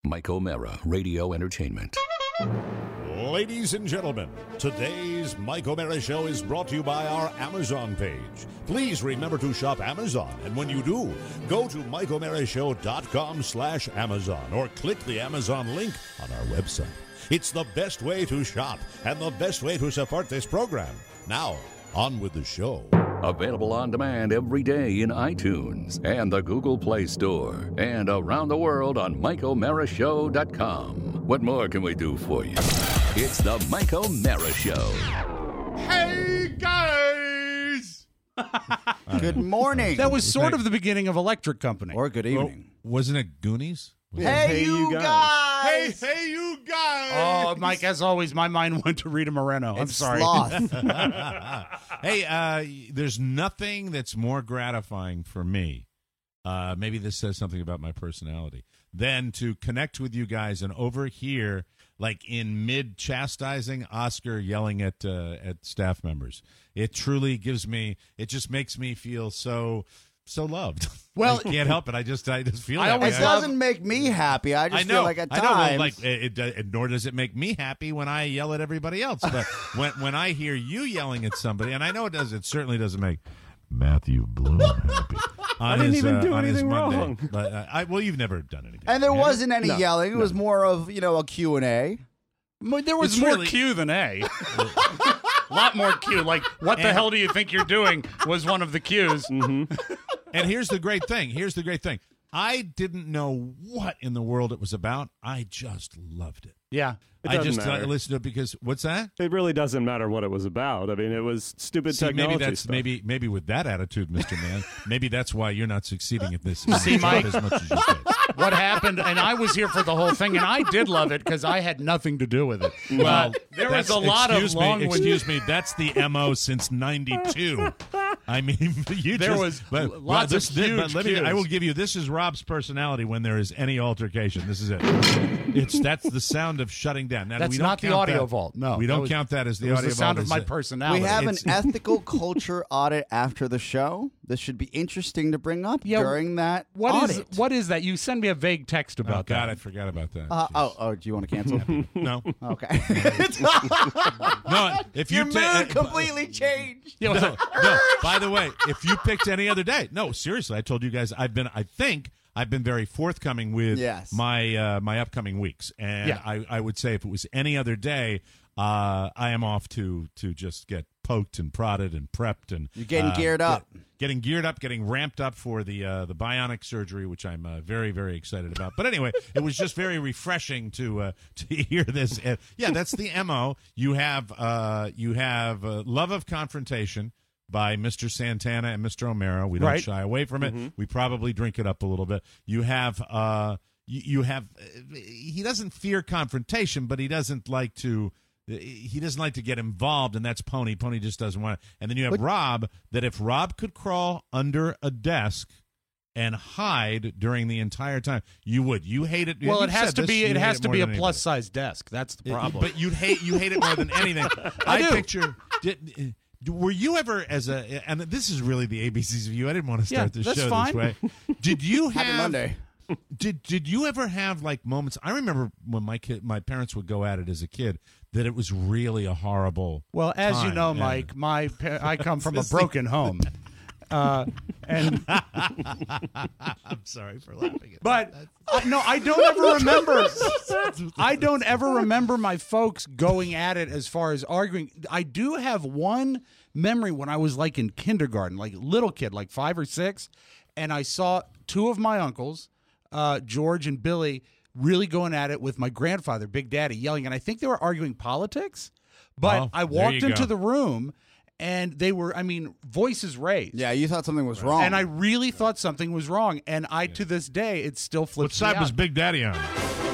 Mike O'Mara, Radio Entertainment. Ladies and gentlemen, today's Mike O'Mara Show is brought to you by our Amazon page. Please remember to shop Amazon, and when you do, go to MikeO'MaraShow.com/Amazon or click the Amazon link on our website. It's the best way to shop and the best way to support this program. Now, on with the show. Available on demand every day in iTunes and the Google Play Store and around the world on MikeO'MaraShow.com. What more can we do for you? It's the Mike O'Mara Show. Hey, guys! Good morning. That was sort of the beginning of Electric Company. Or good evening. Wasn't it Goonies? Hey, you guys! Hey, you guys! Oh, Mike, as always, my mind went to Rita Moreno. I'm It's sorry. sloth. Hey, there's nothing that's more gratifying for me. Maybe this says something about my personality. Than to connect with you guys and overhear, like in mid-chastising, Oscar yelling at staff members. It truly gives me. It just makes me feel so loved. Well, I can't help it. I just feel that way. It doesn't make me happy. I just feel like at times. I know. Like nor does it make me happy when I yell at everybody else. But when I hear you yelling at somebody, and I know it does. It certainly doesn't make Matthew Bloom happy. I didn't even do anything wrong. But well, you've never done anything. And there wasn't any yelling. It was more of, a Q&A. There was more Q than A. A lot more Q. Like, what the hell do you think you're doing was one of the Qs. Mm-hmm. And here's the great thing. I didn't know what in the world it was about. I just loved it. Yeah. I just listened to it because what's that? It really doesn't matter what it was about. I mean, it was stupid technology stuff. Maybe with that attitude, Mr. Man, maybe that's why you're not succeeding at this. See, Mike, as much as you did. What happened, and I was here for the whole thing, and I did love it because I had nothing to do with it. Well, there was a lot of long. Excuse me, that's the MO since '92. I mean, lots of huge cues. I will give you. This is Rob's personality when there is any altercation. This is it. That's the sound of shutting down. Now, that's we don't not the audio vault. No, we don't count that as the audio vault. The sound of my personality. We have an ethical culture audit after the show. This should be interesting to bring up during that audit. What is that? You send me a vague text about that. God, I forgot about that. Do you want to cancel? No. Okay. No, if your mood completely changed. No. By the way, if you picked any other day, no, seriously, I told you guys I've been very forthcoming with my upcoming weeks, and I would say if it was any other day, I am off to just get poked and prodded and prepped and you're getting geared up, getting ramped up for the bionic surgery, which I'm very, very excited about. But anyway, it was just very refreshing to hear this. That's the MO. You have Love of Confrontation by Mr. Santana and Mr. O'Mara. We don't shy away from it. Mm-hmm. We probably drink it up a little bit. You have he doesn't fear confrontation, but he doesn't like to get involved, and that's Pony. Pony just doesn't want it. And then you have Rob, that if Rob could crawl under a desk and hide during the entire time, you would. You hate it. Well, it has to be a plus-size desk. That's the problem. But you hate it more than anything. I picture. Were you ever and this is really the ABCs of you. I didn't want to start the show this way. Did you have Happy Monday? Did you ever have like moments? I remember when my parents would go at it as a kid, that it was really a horrible. Well, as time. you know, Mike, I come from a broken home. And I'm sorry for laughing at but no, I don't ever remember. I don't ever remember my folks going at it as far as arguing. I do have one memory when I was like in kindergarten, like little kid, like 5 or 6, and I saw two of my uncles, George and Billy, really going at it with my grandfather, Big Daddy, yelling, and I think they were arguing politics. But I walked into the room. And they were, voices raised. Yeah, you thought something was wrong. And I really thought something was wrong. And to this day, it still flips me out. What side was Big Daddy on?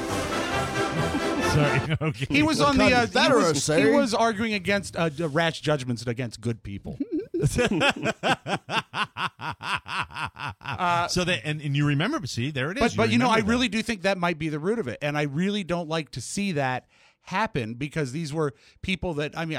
Sorry, okay. He was on the, he was arguing against rash judgments against good people. So that, and you remember, see, there it is. But I really do think that might be the root of it. And I really don't like to see that happen, because these were people that,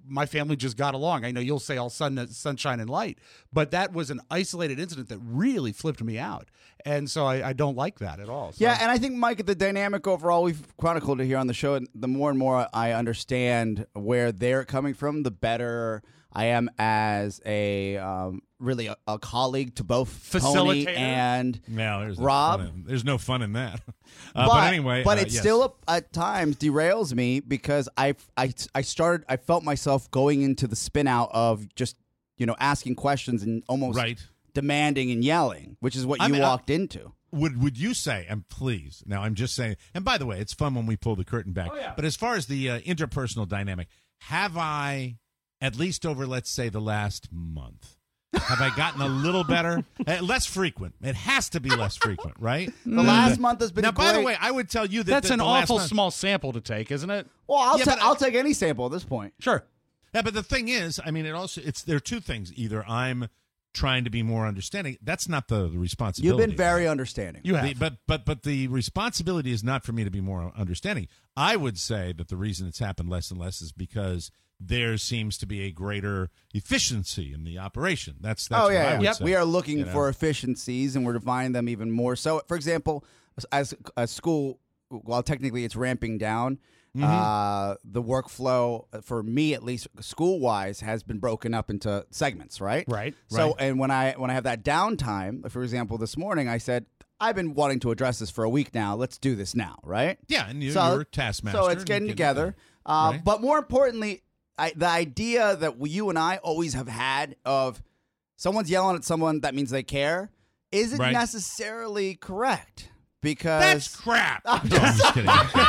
my family just got along. I know you'll say all sunshine and light, but that was an isolated incident that really flipped me out. And so I don't like that at all. So. Yeah, and I think, Mike, the dynamic overall, we've chronicled it here on the show, and the more and more I understand where they're coming from, the better I am as a really a colleague to both Tony Facilitator? and No, Rob. There's no fun in that. But anyway, it yes. still at times derails me because I felt myself going into the spin out of just asking questions and almost Right. demanding and yelling, which is what I you mean, walked into. Would you say, and please, now I'm just saying, and by the way, it's fun when we pull the curtain back, but as far as the interpersonal dynamic, have I, at least over, let's say, the last month, have I gotten a little better? Less frequent. It has to be less frequent, right? The last month has been Now, great. by the way, I would tell you that That's an the last awful month- small sample to take, isn't it? Well, Yeah, I'll take any sample at this point. Sure. Yeah, but the thing is, I mean, there are two things. Either I'm trying to be more understanding. That's not the responsibility. You've been very understanding. You have. But the responsibility is not for me to be more understanding. I would say that the reason it's happened less and less is because there seems to be a greater efficiency in the operation. That's what I would say. We are looking for efficiencies, and we're defining them even more. So, for example, as a school, while technically it's ramping down, the workflow for me, at least school-wise, has been broken up into segments. Right. Right. So, and when I have that downtime, for example, this morning I said, I've been wanting to address this for a week now. Let's do this now. Right. Yeah, and you're taskmaster. So it's and getting you can- together. Right. But more importantly, the idea that you and I always have had of someone's yelling at someone, that means they care, isn't Right. necessarily correct. Because That's crap. No, I'm just kidding.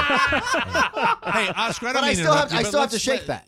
Hey, Oscar, I don't But I mean to still interrupt have- you, I but still have to let's shake that.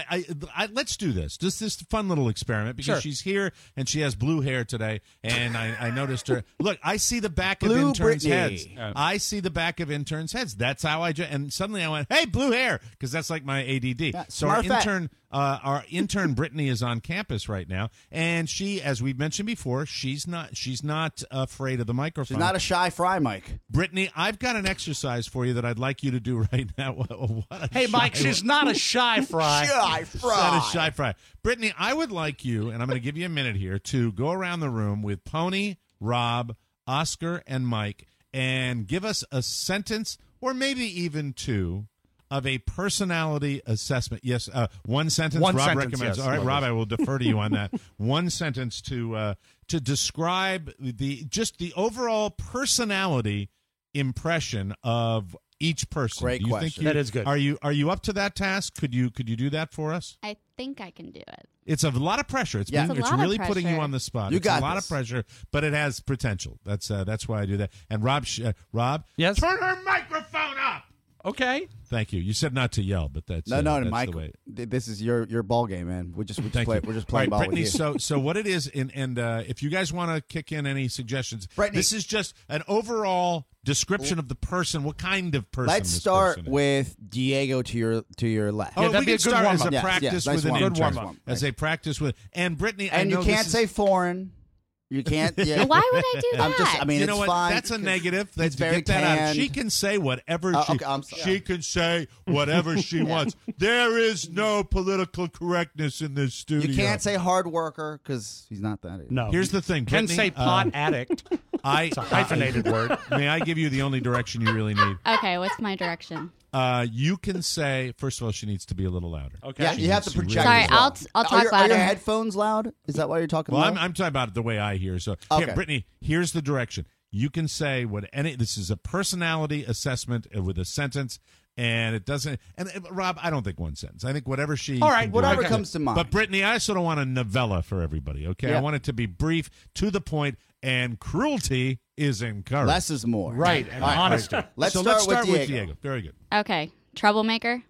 Let's do this. Just this fun little experiment because Sure. she's here and she has blue hair today, and I noticed her. Look, I see the back Blue of interns' Brittany. heads. I see the back of interns' heads. That's how and suddenly I went, "Hey, blue hair," because that's like my ADD. Yeah, so Smurfette. our intern Brittany is on campus right now, and she, as we've mentioned before, she's not afraid of the microphone. she's not a shy fry, Mike. Brittany, I've got an exercise for you that I'd like you to do right now. What a Hey, Mike, shy- she's not a shy fry. Shy fry. Not a shy fry. Brittany, I would like you, and I'm going to give you a minute here, to go around the room with Pony, Rob, Oscar, and Mike, and give us a sentence, or maybe even two, of a personality assessment. Yes, one sentence. One Rob sentence, recommends. yes. All right, Love Rob, this. I will defer to you on that. One sentence to describe the overall personality impression of each person. Great Do you think question. That is good. Are you up to that task? Could you do that for us? I think I can do it. It's a lot of pressure. It's Yeah. It's a it's lot of really putting you pressure. on the spot. You It's got a lot this. of pressure, but it has potential. That's why I do that. And Rob, Yes? turn her microphone up. Okay. Thank you. You said not to yell, but that's No, that's Mike. the way. This is your ball game, man. We're just Thank you. playing All right, ball Brittany, with you. so what it is, and if you guys want to kick in any suggestions, Brittany. this is just an overall description of the person. What kind of person? Let's this start person is. with Diego to your left. Oh, that'd we be a can good start as warm-up. a Yeah, practice nice with an warm-up. intern. Good warm-up. As a practice with, and Brittany, I And you know can't this is- say foreign. You can't. Yeah. Why would I do that? I mean, you it's know what? fine. That's a because negative. he's Let's very get that out. tanned. She can say whatever Okay, I'm sorry. she can say whatever she wants. There is no political correctness in this studio. You can't say hard worker because he's not that. No. Here's the thing. Can Brittany, say pot addict. It's a hyphenated word. May I give you the only direction you really need? Okay, what's my direction? You can say. First of all, she needs to be a little louder. Okay. Yeah, She you have to needs project. Sorry, as well. I'll talk Are your louder. headphones loud? Is that why you're talking Well, loud? I'm talking about it the way I hear. So, Okay. here, Brittany, here's the direction. You can say this is a personality assessment with a sentence, and it doesn't. And Rob, I don't think one sentence. I think whatever she. All right, can do. Whatever Okay. comes to mind. But Brittany, I also don't want a novella for everybody. Okay, Yeah. I want it to be brief, to the point, and cruelty is encouraged. Less is more. Right. And honesty. Let's so start, let's start with Diego. Very good. Okay, troublemaker.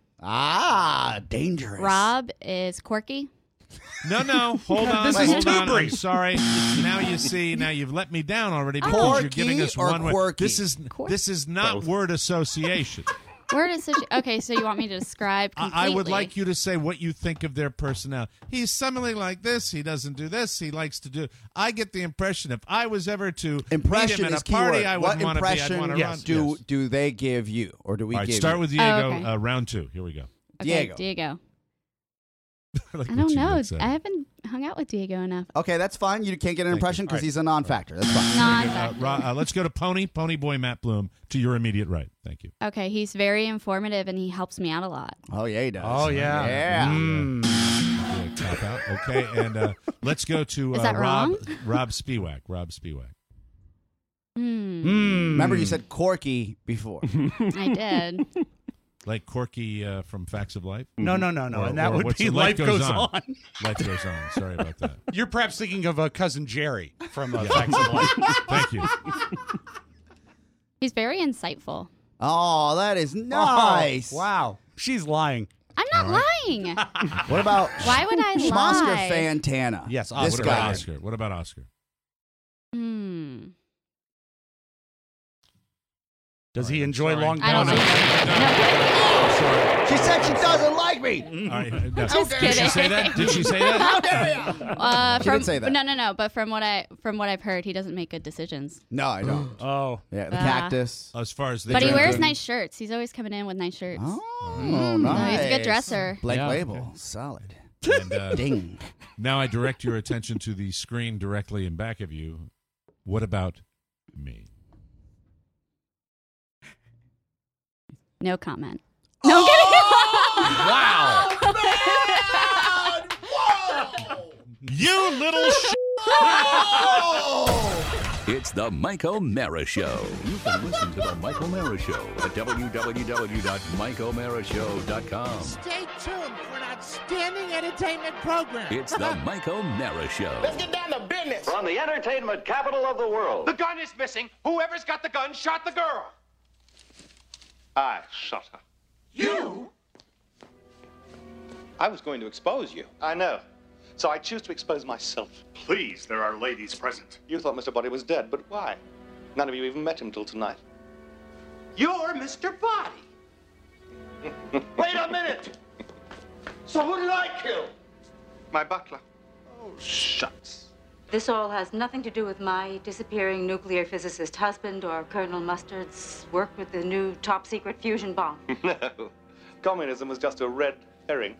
Dangerous. Rob is quirky. No, hold on. This is hold on. Tubery. I'm sorry. Now you see. Now you've let me down already because you're giving us Quirky or one word. quirky? This is not word association. Word association. Okay, so you want me to describe completely? I would like you to say what you think of their personality. He's something like this. He doesn't do this. He likes to do. I get the impression if I was ever to Impression meet him is at a party, keyword. I What would want to be. I'd impression want to run. do Yes. do they give you, or do we All right, give start you? with Diego. Oh, okay. Round two. Here we go. Okay, Diego. Diego. Like I what don't you know. would say. I haven't hung out with Diego enough. Okay, that's fine. You can't get an Thank impression you. because All right. he's a non-factor. That's fine. Let's go to Pony Boy Matt Bloom to your immediate right. Thank you. Okay, he's very informative and he helps me out a lot. Oh, yeah, he does. Oh, yeah. Yeah. Yeah, cop out. Okay, and let's go to Is that wrong? Rob Spiewak. Rob Spiewak. Remember you said Corky before. I did. Like Corky from Facts of Life? No. Or- And that or would what's be it? Life Goes On. Life Goes On. Sorry about that. You're perhaps thinking of Cousin Jerry from Facts of Life. Thank you. He's very insightful. Oh, that is nice. Oh, wow. She's lying. I'm not lying. What about Why would I Schmosker lie? Fantana? Yes, this Oscar. What about guy. Oscar? What about Oscar? Does he Sorry, enjoy sorry. long I don't downs? think She said she doesn't like me. All right. No. Just Did she kidding. say that? Did she say that? How dare you? She from, did say that. No. But from what I've heard, he doesn't make good decisions. No, I don't. Oh. Yeah, the cactus. As far as the But he gender- wears nice shirts. He's always coming in with nice shirts. Oh, No, nice. he's a good dresser. Black Yeah. label. Solid. And, Ding. now I direct your attention to the screen directly in back of you. What about me? No comment. No, I'm kidding. Wow. You little It's the Mike O'Mara Show. You can listen to the Mike O'Mara Show at www.mikeomarashow.com. Stay tuned for an outstanding entertainment program. It's the Mike O'Mara Show. Let's get down to business. From the entertainment capital of the world. The gun is missing. Whoever's got the gun shot the girl. I shot her. You? I was going to expose you. I know. So I choose to expose myself. Please, there are ladies present. You thought Mr. Body was dead, but why? None of you even met him till tonight. You're Mr. Body. Wait a minute. So who did I kill? My butler. Oh, shucks. This all has nothing to do with my disappearing nuclear physicist husband or Colonel Mustard's work with the new top-secret fusion bomb. No. Communism was just a red herring.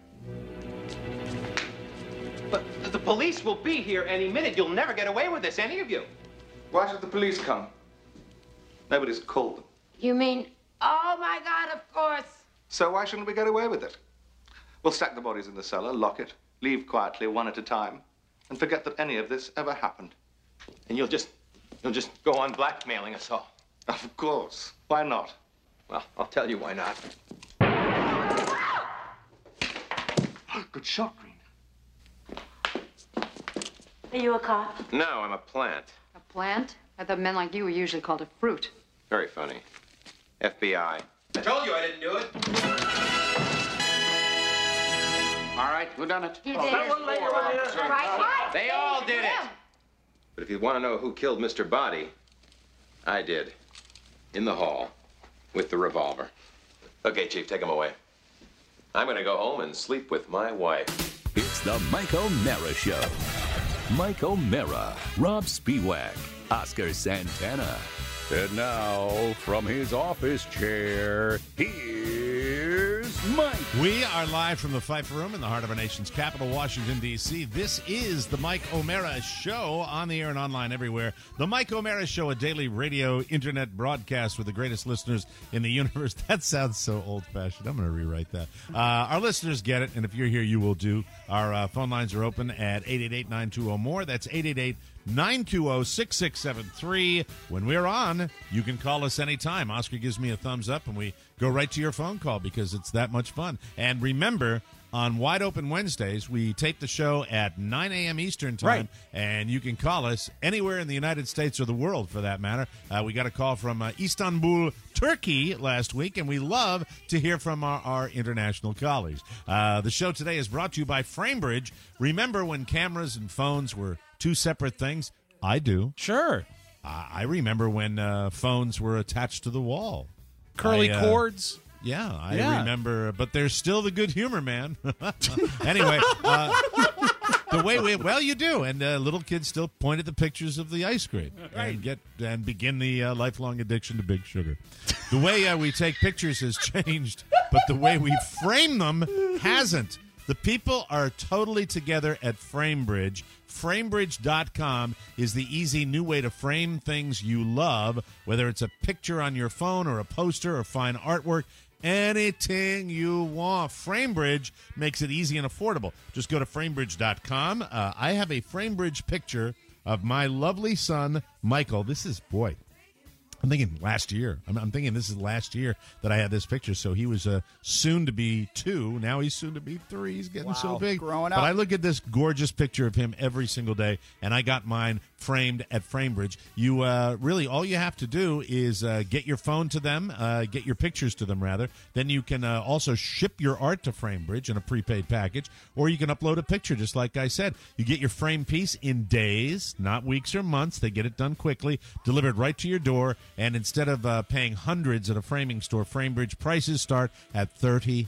But the police will be here any minute. You'll never get away with this, any of you. Why should the police come? Nobody's called them. You mean, oh my God, of course. So why shouldn't we get away with it? We'll stack the bodies in the cellar, lock it, leave quietly one at a time, and forget that any of this ever happened. And you'll just go on blackmailing us all. Of course. Why not? Well, I'll tell you why not. Good shot, Green. Are you a cop? No, I'm a plant. A plant? I thought men like you were usually called a fruit. Very funny. FBI. I told you I didn't do it. All right, who done it? He did. Right. They all did it. But if you want to know who killed Mr. Body, I did. In the hall. With the revolver. Okay, Chief, take him away. I'm going to go home and sleep with my wife. It's the Mike O'Mara Show. Mike O'Mara, Rob Spiewak, Oscar Santana. And now, from his office chair, here's Mike. We are live from the Pfeiffer Room in the heart of our nation's capital, Washington, D.C. This is the Mike O'Mara Show, on the air and online everywhere. The Mike O'Mara Show, a daily radio internet broadcast with the greatest listeners in the universe. That sounds so old-fashioned. I'm going to rewrite that. Our listeners get it, and if you're here, you will do. Our phone lines are open at 888-920-MORE. That's 888-920-6673. When we're on, you can call us anytime. Oscar gives me a thumbs up, and we go right to your phone call because it's that much fun. And remember, on Wide Open Wednesdays, we tape the show at 9 a.m. Eastern Time, Right. and you can call us anywhere in the United States or the world, for that matter. We got a call from Istanbul, Turkey last week, and we love to hear from our international colleagues. The show today is brought to you by Framebridge. Remember when cameras and phones were two separate things? I do. Sure. I remember when phones were attached to the wall. Curly I, cords. Yeah, I Yeah. remember, but there's still the good humor, man. Anyway, the way you do, and little kids still point at the pictures of the ice cream and begin the lifelong addiction to big sugar. The way we take pictures has changed, but the way we frame them hasn't. The people are totally together at FrameBridge. FrameBridge.com is the easy new way to frame things you love, whether it's a picture on your phone or a poster or fine artwork. Anything you want. FrameBridge makes it easy and affordable. Just go to FrameBridge.com. I have a FrameBridge picture of my lovely son, Michael. This is, boy, I'm thinking last year. I'm thinking this is last year that I had this picture. So he was soon to be 2. Now he's soon to be 3. He's getting so big. Growing up. But I look at this gorgeous picture of him every single day, and I got mine framed at FrameBridge. You really, all you have to do is get your phone to them, get your pictures to them, rather. Then you can also ship your art to FrameBridge in a prepaid package, or you can upload a picture, just like I said. You get your frame piece in days, not weeks or months. They get it done quickly, delivered right to your door. And instead of paying hundreds at a framing store, FrameBridge prices start at $39,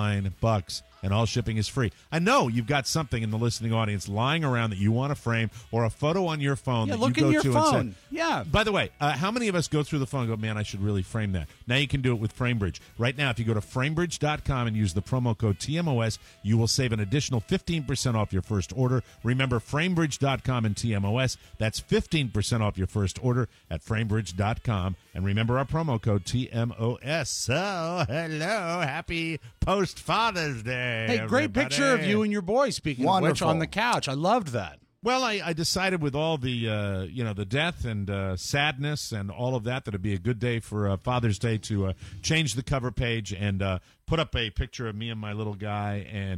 and all shipping is free. I know you've got something in the listening audience lying around that you want to frame, or a photo on your phone that look you go in your to phone. and say, Yeah. By the way, how many of us go through the phone and go, man, I should really frame that? Now you can do it with FrameBridge. Right now, if you go to FrameBridge.com and use the promo code TMOS, you will save an additional 15% off your first order. Remember, FrameBridge.com and TMOS. That's 15% off your first order at FrameBridge.com. And remember our promo code TMOS. So, hello, happy post-Father's Day, Hey, great everybody. picture of you and your boy, speaking of which, Wonderful. on the couch. I loved that. Well, I decided with all the the death and sadness and all of that it'd be a good day for Father's Day to change the cover page and put up a picture of me and my little guy. And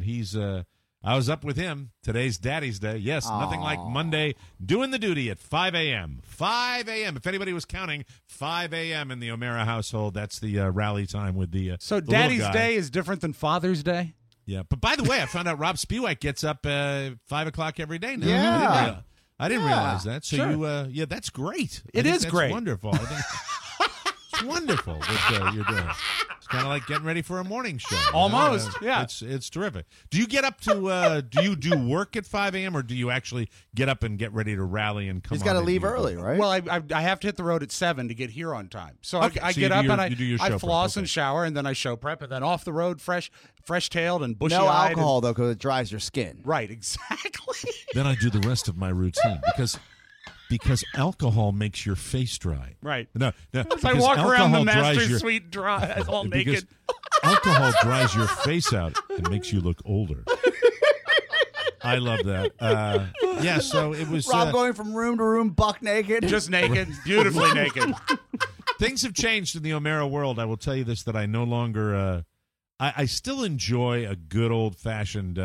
I was up with him. Today's Daddy's Day. Yes, nothing like Monday doing the duty at 5 a.m. 5 a.m. If anybody was counting, 5 a.m. in the O'Mara household. That's the rally time with the So the Daddy's little guy. Day is different than Father's Day? Yeah, but by the way, I found out Rob Spiewak gets up 5 o'clock every day now. Yeah. I didn't realize that. So sure. that's great. It is that's great. Wonderful. I think it's wonderful what you're doing. It's kind of like getting ready for a morning show. you know? Almost, yeah. It's terrific. Do you get up to? Do you do work at 5 a.m. or do you actually get up and get ready to rally and come? He's got to on leave into your early, book? right? Well, I have to hit the road at 7 to get here on time. So Okay, I so get you up do and your- you do your show I prep, floss okay. and shower, and then I show prep, and then off the road, fresh-tailed and bushy-eyed. no alcohol, though, because it dries your skin. Right, exactly. Then I do the rest of my routine because alcohol makes your face dry. Right. No. As I because walk around the alcohol dries master your- suite dry, all because naked. alcohol dries your face out and makes you look older. I love that. Yeah, so it was. Rob going from room to room, buck naked. Just naked, beautifully naked. Things have changed in the O'Mara world. I will tell you this: that I no longer. I still enjoy a good old fashioned,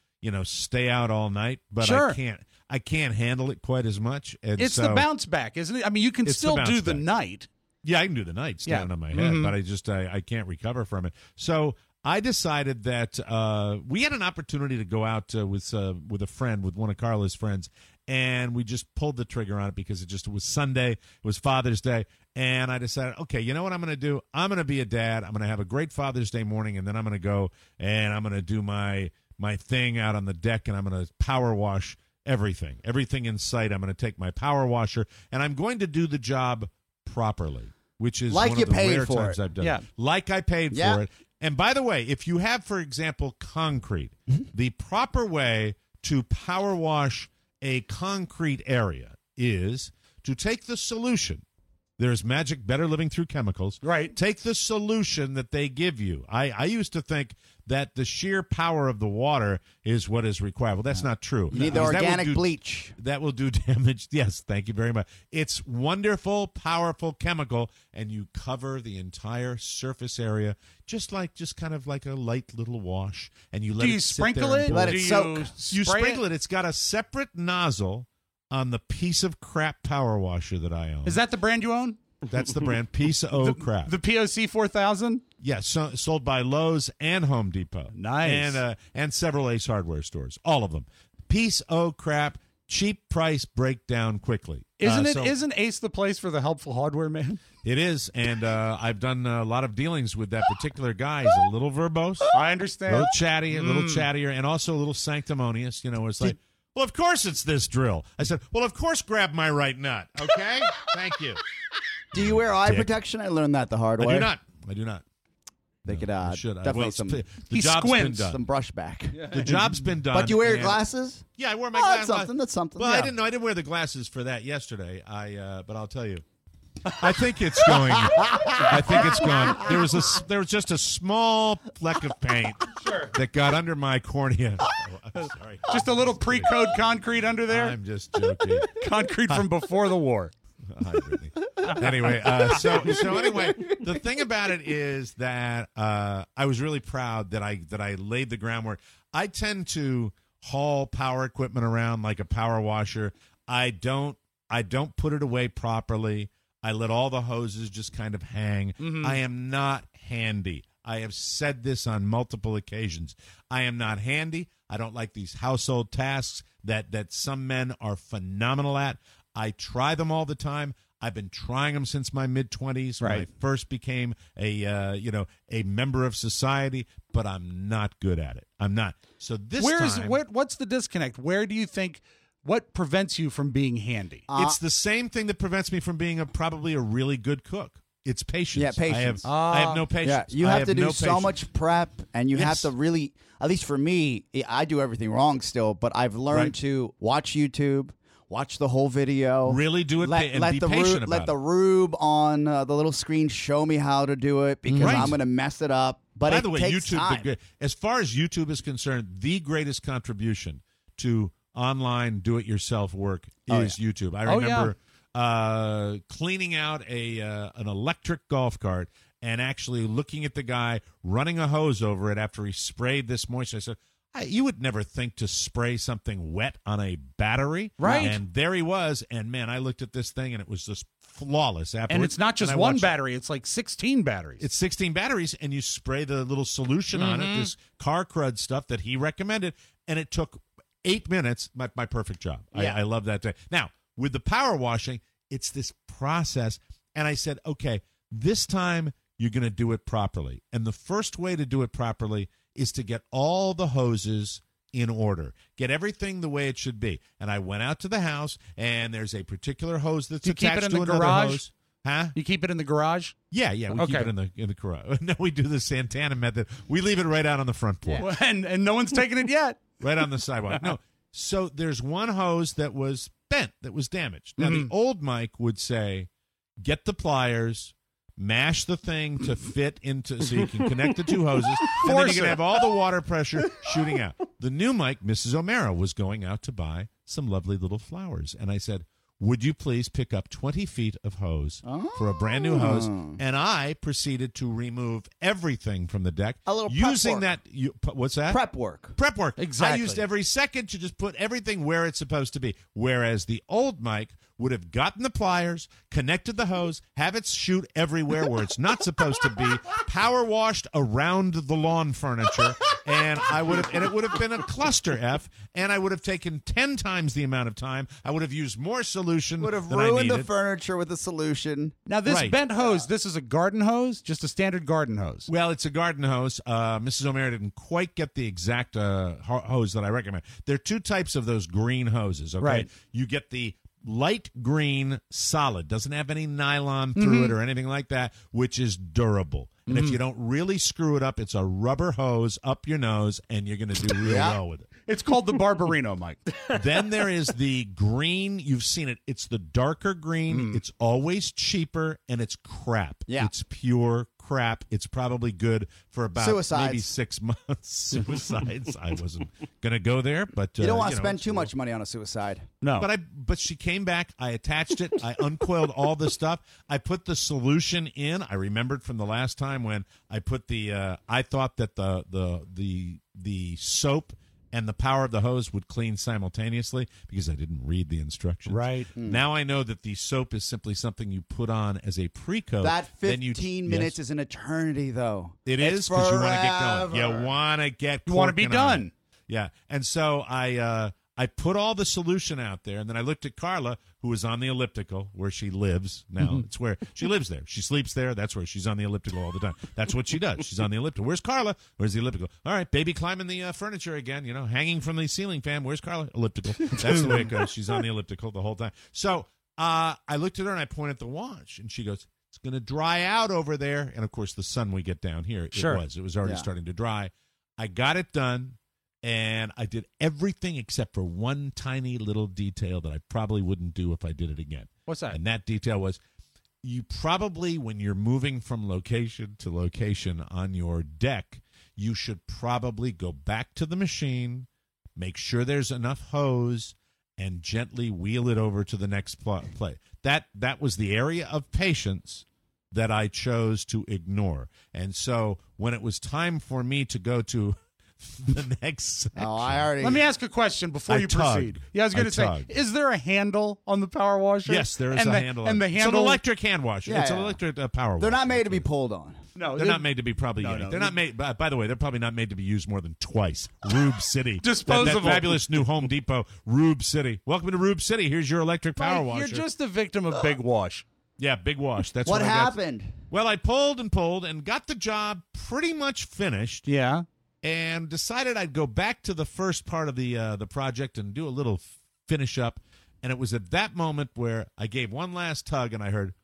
stay out all night, but Sure. I can't handle it quite as much. And It's so, the bounce back, isn't it? I mean, you can It's the still bounce do the back. night. Yeah, I can do the night standing Yeah. on my head, Mhm. but I can't recover from it. So I decided that we had an opportunity to go out with a friend, with one of Carla's friends, and we just pulled the trigger on it because it was Sunday, it was Father's Day, and I decided, okay, you know what I'm going to do? I'm going to be a dad. I'm going to have a great Father's Day morning, and then I'm going to go and I'm going to do my thing out on the deck, and I'm going to power wash everything in sight. I'm going to take my power washer, and I'm going to do the job properly, which is Like one you of the paid rare for times it. I've done Yeah. it. Like I paid Yeah. for it. And by the way, if you have, for example, concrete, the proper way to power wash a concrete area is to take the solution. There's magic, better living through chemicals. Right. Take the solution that they give you. I used to think that the sheer power of the water is what is required. Well, that's not true. You need the Because that will organic do- bleach. That will do damage. Yes, thank you very much. It's wonderful, powerful chemical, and you cover the entire surface area just kind of like a light little wash. And you let Do you it sit sprinkle there and it? boil. Let it Do soak. You spray sprinkle it. It's got a separate nozzle on the piece of crap power washer that I own. Is that the brand you own? That's the brand, Piece of Crap. The POC 4000? Yes, sold by Lowe's and Home Depot. Nice. And several Ace Hardware stores, all of them. Piece of crap, cheap price, breakdown quickly. Isn't Ace the place for the helpful hardware man? It is, and I've done a lot of dealings with that particular guy. He's a little verbose, I a understand. little chatty, a little chattier, and also a little sanctimonious. It's like, well, of course it's this drill. I said, well, of course grab my right nut, okay? Thank you. Do you wear eye Dick. protection? I learned that the hard way. I do not. They could I should. definitely Well, some. the He job's squints. been done. Some brushback. The job's been done. But you wear your and- glasses? Yeah, I wore my Oh, glasses. that's something. Well, Yeah. I didn't know. I didn't wear the glasses for that yesterday. But I'll tell you. I think it's going. I think it's gone. There was just a small fleck of paint that got under my cornea. Oh, I'm sorry. Just a little pre-code concrete under there. I'm just joking. Concrete from before the war. Hi, Brittany. Anyway, so anyway, the thing about it is that I was really proud that I laid the groundwork. I tend to haul power equipment around like a power washer. I don't put it away properly. I let all the hoses just kind of hang. I am not handy. I have said this on multiple occasions. I am not handy. I don't like these household tasks that some men are phenomenal at. I try them all the time. I've been trying them since my mid-20s when I first became a member of society, but I'm not good at it. I'm not. So this time, what's the disconnect? Where do you think what prevents you from being handy? it's the same thing that prevents me from being probably a really good cook. It's patience. Yeah, patience. I have no patience. Yeah, you I have to do no so patience. much prep, and you have Yes. to really, at least for me, I do everything wrong still, but I've learned Right. to watch YouTube, watch the whole video. Really do it and be the patient about let it. the rube on the little screen show me how to do it because Right. I'm going to mess it up. But By it the way, takes YouTube, time. as far as YouTube is concerned, the greatest contribution to online do-it-yourself work is YouTube. I remember cleaning out an electric golf cart and actually looking at the guy running a hose over it after he sprayed this moisture. I said, you would never think to spray something wet on a battery. Right. And there he was. And, man, I looked at this thing, and it was just flawless afterwards. And it's not just I one watched- battery; it's like 16 batteries. It's 16 batteries, and you spray the little solution on it, this car crud stuff that he recommended, and it took 8 minutes. My perfect job. Yeah. I love that day. Now, with the power washing, it's this process, and I said, okay, this time you're going to do it properly. And the first way to do it properly is to get all the hoses in order. Get everything the way it should be. And I went out to the house, and there's a particular hose that's Do you keep attached it in to the another garage? hose. Huh? You keep it in the garage? Yeah, we Okay. keep it in the garage. No, we do the Santana method. We leave it right out on the front porch, Well, and no one's taken it yet. right on the sidewalk. No, so there's one hose that was bent, that was damaged. Now the old Mike would say, "Get the pliers, mash the thing to fit into, so you can connect the two hoses, and then Force you can it. have all the water pressure shooting out." The new Mike, Mrs. O'Mara, was going out to buy some lovely little flowers, and I said, "Would you please pick up 20 feet of hose for a brand new hose?" And I proceeded to remove everything from the deck. A little prep using work. that. What's that? Prep work. Prep work. Exactly. I used every second to just put everything where it's supposed to be. Whereas the old Mike would have gotten the pliers, connected the hose, have it shoot everywhere where it's not supposed to be, power washed around the lawn furniture, and it would have been a cluster F, and I would have taken 10 times the amount of time. I would have used more solution Would have than I ruined the needed. furniture with the solution. Now, this Right. bent hose, this is a garden hose? Just a standard garden hose? Well, it's a garden hose. Mrs. O'Mara didn't quite get the exact hose that I recommend. There are two types of those green hoses, okay? Right. You get the light green solid, doesn't have any nylon through it or anything like that, which is durable. And if you don't really screw it up, it's a rubber hose up your nose, and you're going to do real well with it. It's called the Barbarino, Mike. Then there is the green. You've seen it. It's the darker green. It's always cheaper, and it's crap. Yeah. It's pure crap. It's probably good for about Suicides. maybe 6 months. Suicides. I wasn't going to go there, but You don't want to know, spend it's too cool. much money on a suicide. No. But she came back. I attached it. I uncoiled all the stuff. I put the solution in. I remembered from the last time when I put the. I thought that the soap and the power of the hose would clean simultaneously because I didn't read the instructions. Right. Now I know that the soap is simply something you put on as a pre-coat. That then 15 you, minutes yes, is an eternity, though. it It's is because you want to get going. forever. You want to get. You want to be corking on it. done. Yeah, and so I put all the solution out there, and then I looked at Carla, who was on the elliptical where she lives now. It's where she lives there. She sleeps there. That's where she's on the elliptical all the time. That's what she does. She's on the elliptical. Where's Carla? Where's the elliptical? All right, baby climbing the furniture again, hanging from the ceiling fan. Where's Carla? Elliptical. That's the way it goes. She's on the elliptical the whole time. So I looked at her, and I pointed at the watch, and she goes, It's going to dry out over there. And, of course, the sun we get down here, Sure. it was already starting to dry. I got it done, and I did everything except for one tiny little detail that I probably wouldn't do if I did it again. What's that? And that detail was you probably, when you're moving from location to location on your deck, you should probably go back to the machine, make sure there's enough hose, and gently wheel it over to the next play. That was the area of patience that I chose to ignore. And so when it was time for me to go to the next section, Let me ask a question before you proceed. Yeah, I was going to say, is there a handle on the power washer? Yes, there is a handle. And the handle, it's an electric hand washer. Yeah, it's an yeah. electric power washer. They're not made to be pulled on. No, They're not made to be probably. No. They're not made. By the way, they're probably not made to be used more than twice. Rube City, Disposable. That fabulous new Home Depot, Rube City. Welcome to Rube City. Here's your electric power washer. You're just a victim of Big Wash. Yeah, Big Wash. That's What I got. happened? Well, I pulled and got the job pretty much finished. Yeah. And decided I'd go back to the first part of the project and do a little finish up. And it was at that moment where I gave one last tug and I heard.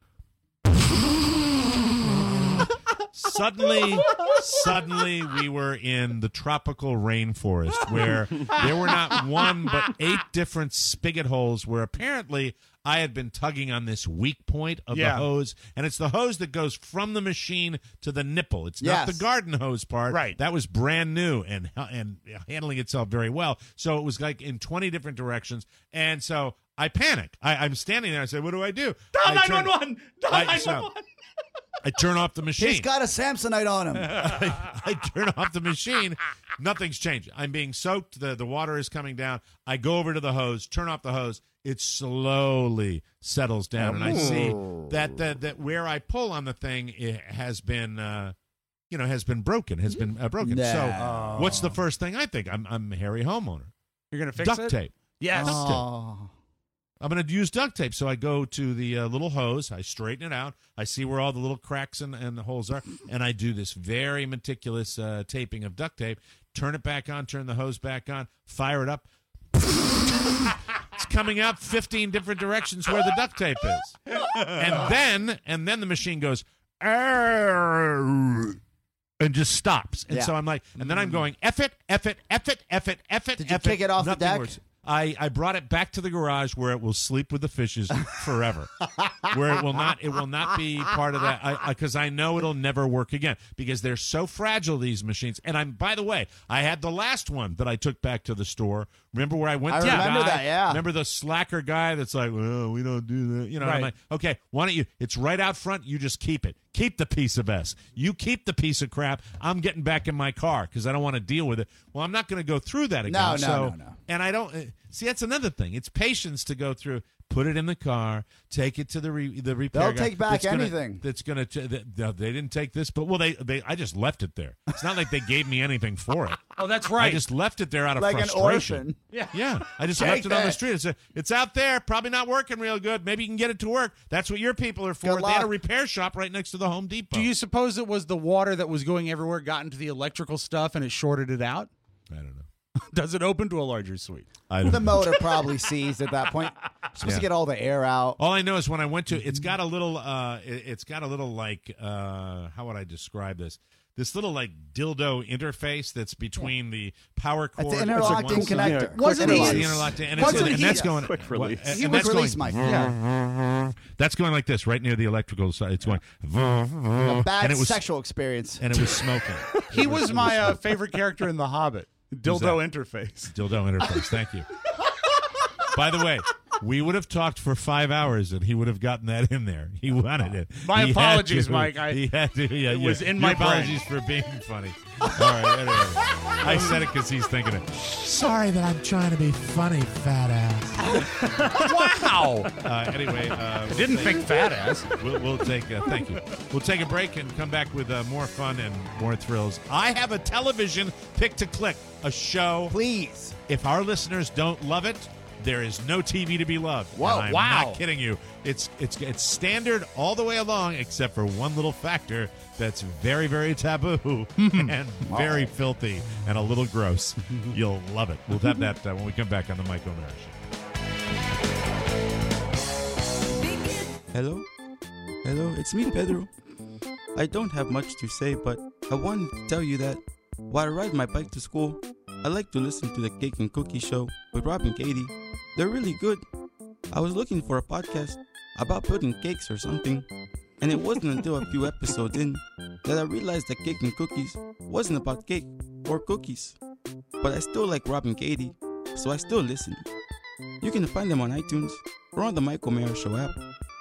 Suddenly, we were in the tropical rainforest where there were not one but 8 different spigot holes where apparently I had been tugging on this weak point of the hose, and it's the hose that goes from the machine to the nipple. It's not the garden hose part. Right. That was brand new and handling itself very well. So it was like in 20 different directions, and so I panic. I'm standing there. I said, "What do I do?" Dial 911. Dial 911. I turn off the machine. He's got a Samsonite on him. I turn off the machine. Nothing's changed. I'm being soaked. The water is coming down. I go over to the hose, turn off the hose. It slowly settles down, and I see that where I pull on the thing it has been broken. So what's the first thing I think? I'm a hairy homeowner. You're going to fix duct tape. Yes. Duct tape. I'm going to use duct tape. So I go to the little hose. I straighten it out. I see where all the little cracks and the holes are. And I do this very meticulous taping of duct tape. Turn it back on. Turn the hose back on. Fire it up. It's coming out 15 different directions where the duct tape is. And then the machine goes, and just stops. And so I'm like, and then I'm going, F it. Did you kick it off the deck? Works. I brought it back to the garage where it will sleep with the fishes forever, where it will not be part of that, because I know it'll never work again because they're so fragile, these machines. And by the way, I had the last one that I took back to the store. Remember where I went to the guy? Remember that, yeah. Remember the slacker guy that's like, well, we don't do that. You know, Right. I'm like, okay, why don't you? It's right out front. You just keep it. Keep the piece of S. You keep the piece of crap. I'm getting back in my car because I don't want to deal with it. Well, I'm not going to go through that again. No. And I don't see. That's another thing. It's patience to go through. Put it in the car. Take it to the repair They'll guy. take back anything. They didn't take this, but I just left it there. It's not like they gave me anything for it. Oh, that's right. I just left it there out of Like frustration. an orphan. Yeah. I just Take left it on the that. street. It's out there, probably not working real good. Maybe you can get it to work. That's what your people are for. Good They had a luck. repair shop right next to the Home Depot. Do you suppose it was the water that was going everywhere got into the electrical stuff and it shorted it out? I don't know. Does it open to a larger suite? I don't The know. motor probably seized at that point. Supposed to get all the air out. All I know is when I went to, it's got a little like, how would I describe this? This little like dildo interface that's between the power cord. It's an interlocking connector. Wasn't It's he- the interlocked, and that's going Quick release. and that's Quick release, going, Mike. Yeah. That's going like this, right near the electrical side. It's going, A bad and it was sexual experience. and it was smoking. He was my favorite character in The Hobbit. Dildo interface. Dildo interface. Thank you. By the way, we would have talked for 5 hours and he would have gotten that in there. He wanted it. My He apologies, had to. Mike. He had to. Yeah, it was in your my brain. apologies for being funny. All right. Anyway, I said it because he's thinking it. Sorry that I'm trying to be funny, fat ass. Wow. Anyway, Didn't think fat ass. We'll take. Thank you. We'll take a break and come back with more fun and more thrills. I have a television pick to click, a show. Please. If our listeners don't love it, there is no TV to be loved. Whoa, And I'm wow. not kidding you. It's standard all the way along, except for one little factor that's very, very taboo and very filthy and a little gross. You'll love it. We'll have that when we come back on the Mike O'Mara Show. Hello? Hello, it's me, Pedro. I don't have much to say, but I wanted to tell you that while I ride my bike to school, I like to listen to the Cake and Cookie Show with Rob and Katie. They're really good. I was looking for a podcast about putting cakes or something, and it wasn't until a few episodes in that I realized that Cake and Cookies wasn't about cake or cookies. But I still like Rob and Katie, so I still listen. You can find them on iTunes or on the Mike O'Mara Show app.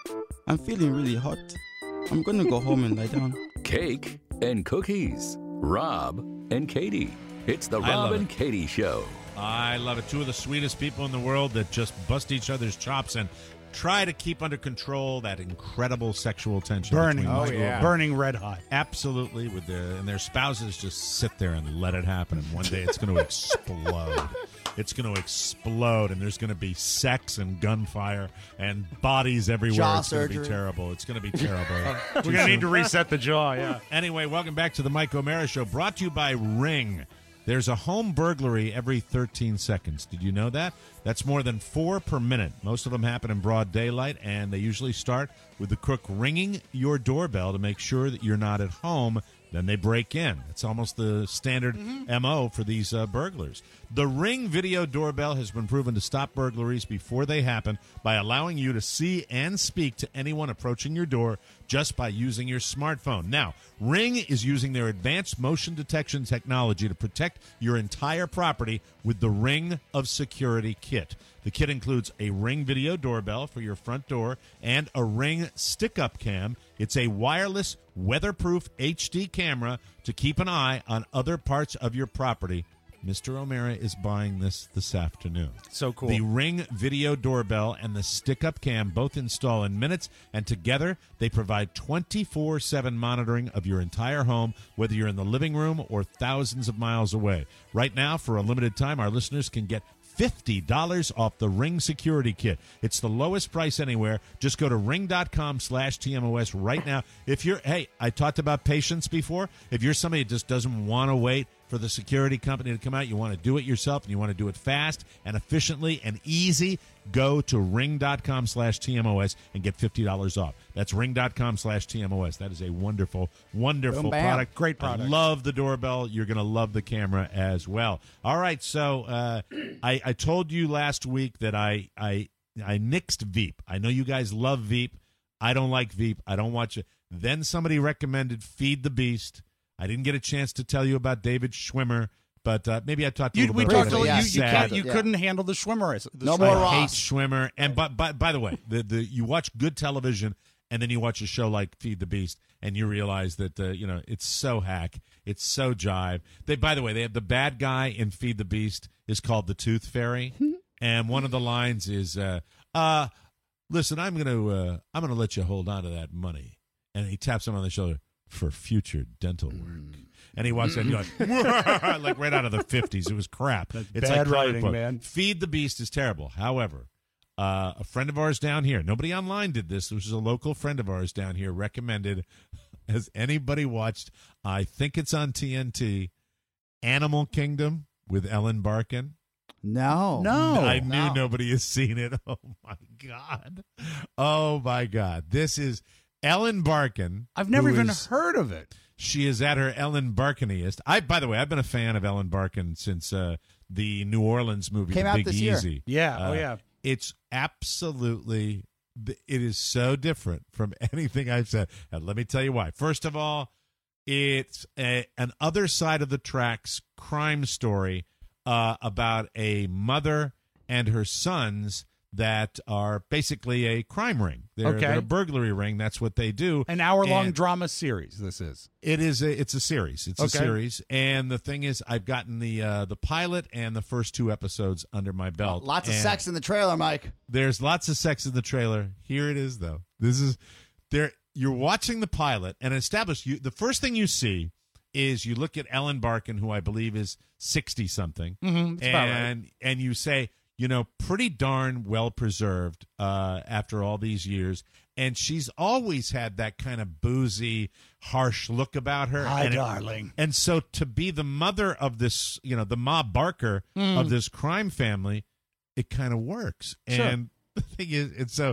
I'm feeling really hot. I'm gonna go home and lie down. Cake and Cookies. Rob and Katie. It's the Rob and Katie Show. I love it. Two of the sweetest people in the world that just bust each other's chops and try to keep under control that incredible sexual tension. Burning. Between Burning red hot. Absolutely. And their spouses just sit there and let it happen. And one day it's going to explode. It's going to explode, and there's going to be sex and gunfire and bodies everywhere. Jaw it's going to be surgery. terrible. It's going to be terrible. We're going to need to reset the jaw, yeah. Anyway, welcome back to the Mike O'Mara Show, brought to you by Ring. There's a home burglary every 13 seconds. Did you know that? That's more than 4 per minute. Most of them happen in broad daylight, and they usually start with the crook ringing your doorbell to make sure that you're not at home. Then they break in. It's almost the standard MO for these burglars. The Ring video doorbell has been proven to stop burglaries before they happen by allowing you to see and speak to anyone approaching your door just by using your smartphone. Now, Ring is using their advanced motion detection technology to protect your entire property with the Ring of Security Kit. The kit includes a Ring video doorbell for your front door and a Ring stick-up cam. It's a wireless, weatherproof HD camera to keep an eye on other parts of your property. Mr. O'Mara is buying this afternoon. So cool. The Ring video doorbell and the stick-up cam both install in minutes, and together they provide 24/7 monitoring of your entire home, whether you're in the living room or thousands of miles away. Right now, for a limited time, our listeners can get $50 off the Ring Security Kit. It's the lowest price anywhere. Just go to ring.com/TMOS right now. I talked about patience before. If you're somebody that just doesn't want to wait for the security company to come out, you want to do it yourself, and you want to do it fast and efficiently and easy, go to ring.com/TMOS and get $50 off. That's ring.com/TMOS. That is a wonderful, wonderful product. Great product. I love the doorbell. You're going to love the camera as well. All right, so I told you last week that I nixed Veep. I know you guys love Veep. I don't like Veep. I don't watch it. Then somebody recommended Feed the Beast. I didn't get a chance to tell you about David Schwimmer, but maybe I talked a little bit about it. You couldn't handle the Schwimmer. I hate Schwimmer. And by the way, you watch good television, and then you watch a show like Feed the Beast, and you realize that it's so hack, it's so jive. By the way, they have the bad guy in Feed the Beast is called the Tooth Fairy, and one of the lines is, "Listen, I'm gonna let you hold on to that money," and he taps him on the shoulder. "For future dental work." And he walks in, like right out of the 50s. It was crap. It's bad like writing, man. Feed the Beast is terrible. However, a friend of ours down here, nobody online did this. This was a local friend of ours down here, recommended. Has anybody watched, I think it's on TNT, Animal Kingdom with Ellen Barkin? No. I knew nobody has seen it. Oh, my God. Oh, my God. This is Ellen Barkin. I've never even heard of it. She is at her Ellen Barkiniest. By the way, I've been a fan of Ellen Barkin since the New Orleans movie, Came The out Big this Easy. year. Yeah. It's absolutely, it is so different from anything I've said. And let me tell you why. First of all, it's an other side of the tracks crime story about a mother and her sons that are basically a crime ring. They're a burglary ring. That's what they do. An hour-long drama series, this is. It's a series. It's a series. And the thing is, I've gotten the pilot and the first 2 episodes under my belt. Lots of sex in the trailer, Mike. There's lots of sex in the trailer. Here it is, though. This is there. You're watching the pilot, and the first thing you see is you look at Ellen Barkin, who I believe is 60-something, and you say, pretty darn well preserved after all these years. And she's always had that kind of boozy, harsh look about her. Hi, darling. And so to be the mother of this, the Ma Barker of this crime family, it kind of works. Sure. And the thing is,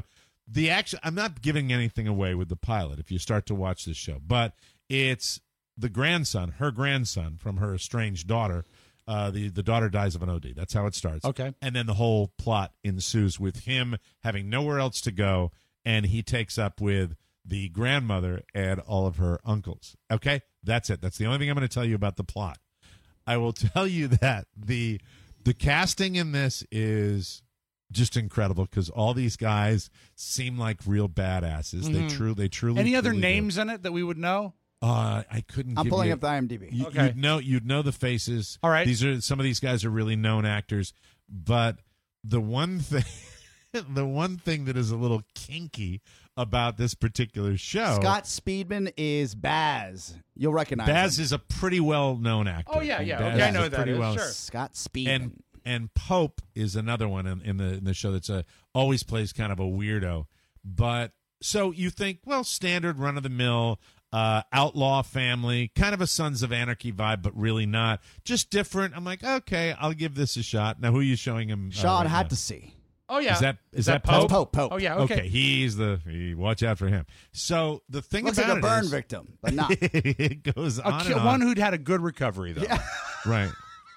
the action. I'm not giving anything away with the pilot if you start to watch this show, but it's the grandson, her grandson from her estranged daughter. The daughter dies of an OD. That's how it starts. Okay. And then the whole plot ensues with him having nowhere else to go, and he takes up with the grandmother and all of her uncles. Okay? That's it. That's the only thing I'm going to tell you about the plot. I will tell you that the casting in this is just incredible because all these guys seem like real badasses. Mm-hmm. They truly. Any other truly names do. in it that we would know? I couldn't. I'm give pulling you, up the IMDb. Okay. You'd know the faces. All right. Some of these guys are really known actors, but the one thing, the one thing that is a little kinky about this particular show, Scott Speedman is Baz. You'll recognize Baz him. is a pretty well known actor. Oh yeah. Baz Okay, I is know a who that pretty is. well- Sure. Scott Speedman. And Pope is another one in the show that's always plays kind of a weirdo. But so you think, well, standard run of the mill. Outlaw family, kind of a Sons of Anarchy vibe, but really not. Just different. I'm like, okay, I'll give this a shot. Now, who are you showing him? Sean right had now? to see. Oh yeah. Is that Pope? Pope. Oh yeah. Okay. Okay, watch out for him. So the thing Looks about like a burn it is, victim, but not. it goes on and on. One who'd had a good recovery though. Yeah. Right.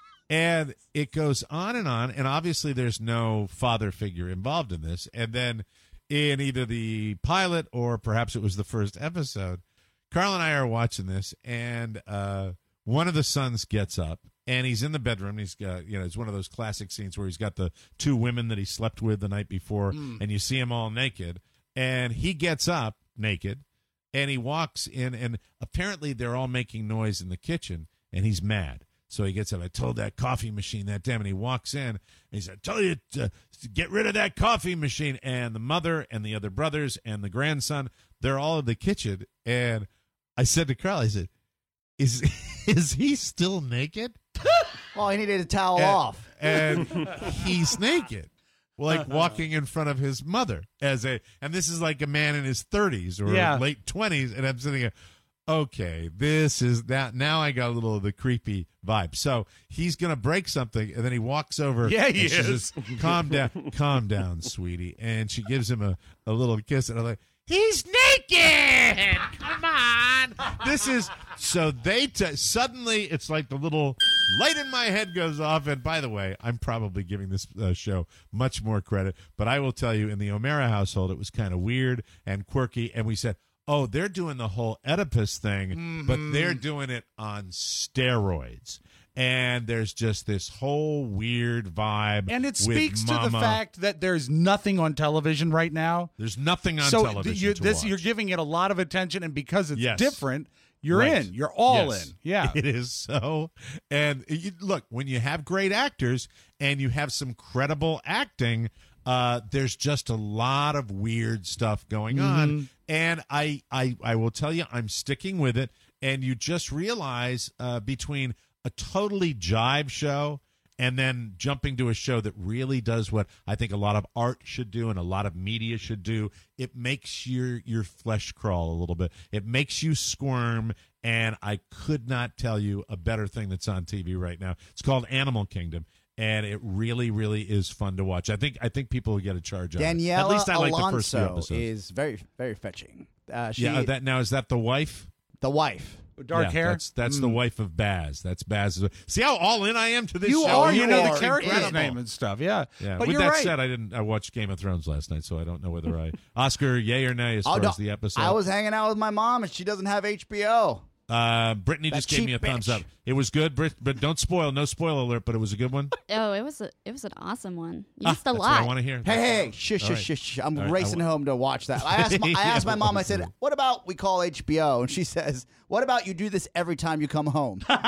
And it goes on, and obviously there's no father figure involved in this. And then in either the pilot or perhaps it was the first episode, Carl and I are watching this, and one of the sons gets up, and he's in the bedroom. He's got, it's one of those classic scenes where he's got the two women that he slept with the night before, and you see him all naked. And he gets up naked, and he walks in, and apparently they're all making noise in the kitchen, and he's mad. So he gets up. I told that coffee machine that damn, and he walks in, and he said, I told you to get rid of that coffee machine. And the mother and the other brothers and the grandson, they're all in the kitchen, and I said to Carl, I said, is he still naked? Well, he needed a towel off. And he's naked, like walking in front of his mother and this is like a man in his 30s or late 20s. And I'm sitting there, okay, this is that. Now I got a little of the creepy vibe. So he's going to break something, and then he walks over. Yeah, he and she is. says, calm down, sweetie. And she gives him a little kiss, and I'm like, he's naked. Come on. This is so they suddenly it's like the little light in my head goes off. And by the way, I'm probably giving this show much more credit, but I will tell you, in the O'Mara household, it was kind of weird and quirky. And we said, oh, they're doing the whole Oedipus thing, but they're doing it on steroids. And there's just this whole weird vibe. And it speaks with to the Mama. fact that there's nothing on television right now. There's nothing on so television to watch. You're giving it a lot of attention, and because it's Yes. different, you're Right. in. You're all Yes. in. Yeah. It is so. And look, when you have great actors and you have some credible acting, there's just a lot of weird stuff going on. And I will tell you, I'm sticking with it. And you just realize between a totally jive show and then jumping to a show that really does what I think a lot of art should do and a lot of media should do, it makes your flesh crawl a little bit. It makes you squirm, and I could not tell you a better thing that's on TV right now. It's called Animal Kingdom, and it really, really is fun to watch. I think people will get a charge out of it. Daniela At least I like the first few Alonso episodes. is very, very fetching. She, Is that the wife? The wife. Dark hair? That's the wife of Baz. That's Baz. See how all in I am to this You show? are. You know the It's character's incredible. name and stuff. Yeah. Yeah. But With you're that right. said, I watched Game of Thrones last night, so I don't know whether Oscar, yay or nay, as far as the episode. I was hanging out with my mom, and she doesn't have HBO. Brittany just gave me a thumbs up. It was good, but don't spoil. No spoiler alert, but it was a good one. Oh, it was an awesome one. You missed a That's lot. what I want to hear. Hey, shush, All right. shush, shush. I'm All right, racing home to watch that. I asked my mom, I said, what about we call HBO? And she says, what about you do this every time you come home? Mike,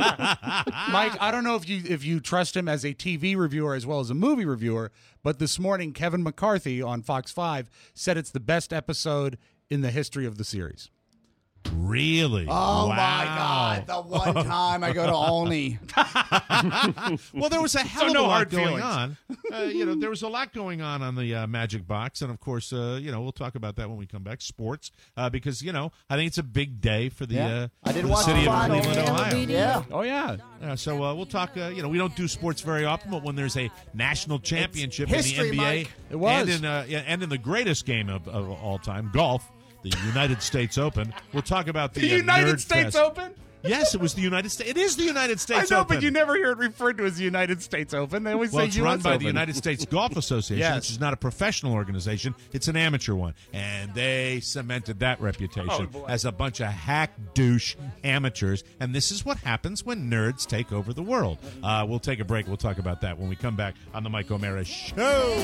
I don't know if you trust him as a TV reviewer as well as a movie reviewer, but this morning Kevin McCarthy on Fox 5 said it's the best episode in the history of the series. Really? Oh Wow. my God! The one time I go to Olney. Well, there was a hell of no a lot hard going feelings. on. There was a lot going on the Magic Box, and of course, we'll talk about that when we come back. Sports, because I think it's a big day for the I did for the watch city the of final. Cleveland, Ohio. Yeah. Oh yeah. So we'll talk. We don't do sports very often, but when there's a national championship history, in the NBA, Mike. It was. and in the greatest game of all time, golf, the United States Open. We'll talk about the United Nerd States Fest. Open. Yes, it was the United States. It is the United I States know, Open. but you never hear it referred to as the United States Open. They always Well, say it's US run by Open. the United States Golf Association, Yes. which is not a professional organization. It's an amateur one. And they cemented that reputation as a bunch of hack douche amateurs. And this is what happens when nerds take over the world. We'll take a break. We'll talk about that when we come back on the Mike O'Mara Show.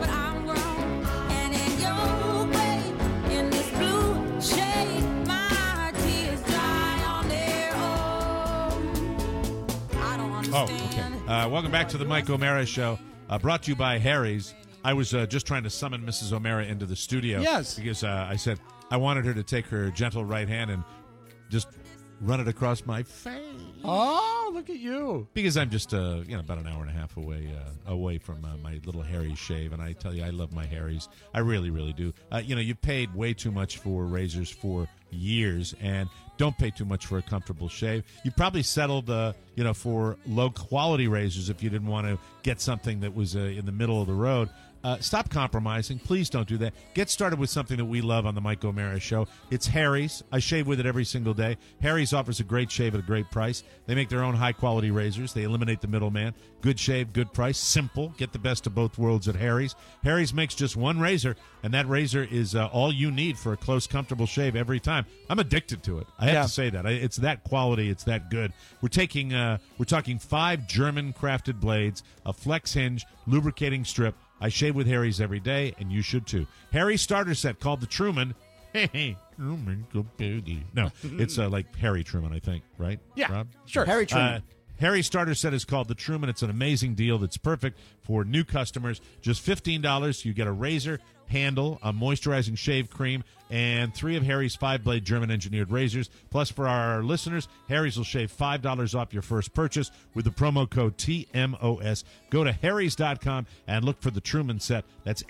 Oh, okay. Welcome back to the Mike O'Mara Show, brought to you by Harry's. I was just trying to summon Mrs. O'Mara into the studio. Yes. Because I said I wanted her to take her gentle right hand and just run it across my face. Oh, look at you. Because I'm just about an hour and a half away from my little Harry's shave, and I tell you, I love my Harry's. I really, really do. You paid way too much for razors for years, and don't pay too much for a comfortable shave. You probably settled, for low quality razors if you didn't want to get something that was in the middle of the road. Stop compromising. Please don't do that. Get started with something that we love on the Mike O'Mara Show. It's Harry's. I shave with it every single day. Harry's offers a great shave at a great price. They make their own high-quality razors. They eliminate the middleman. Good shave, good price. Simple. Get the best of both worlds at Harry's. Harry's makes just one razor, and that razor is all you need for a close, comfortable shave every time. I'm addicted to it. I have to say that. It's that quality. It's that good. We're talking 5 German-crafted blades, a flex hinge, lubricating strip. I shave with Harry's every day, and you should too. Harry's starter set called the Truman. Hey, Truman, go boogie. No, it's like Harry Truman, I think, right? Yeah, Rob? sure. Harry Truman. Harry's starter set is called the Truman. It's an amazing deal that's perfect for new customers. Just $15. You get a razor, handle, a moisturizing shave cream, and 3 of Harry's 5-blade German-engineered razors. Plus, for our listeners, Harry's will shave $5 off your first purchase with the promo code TMOS. Go to harrys.com and look for the Truman set. That's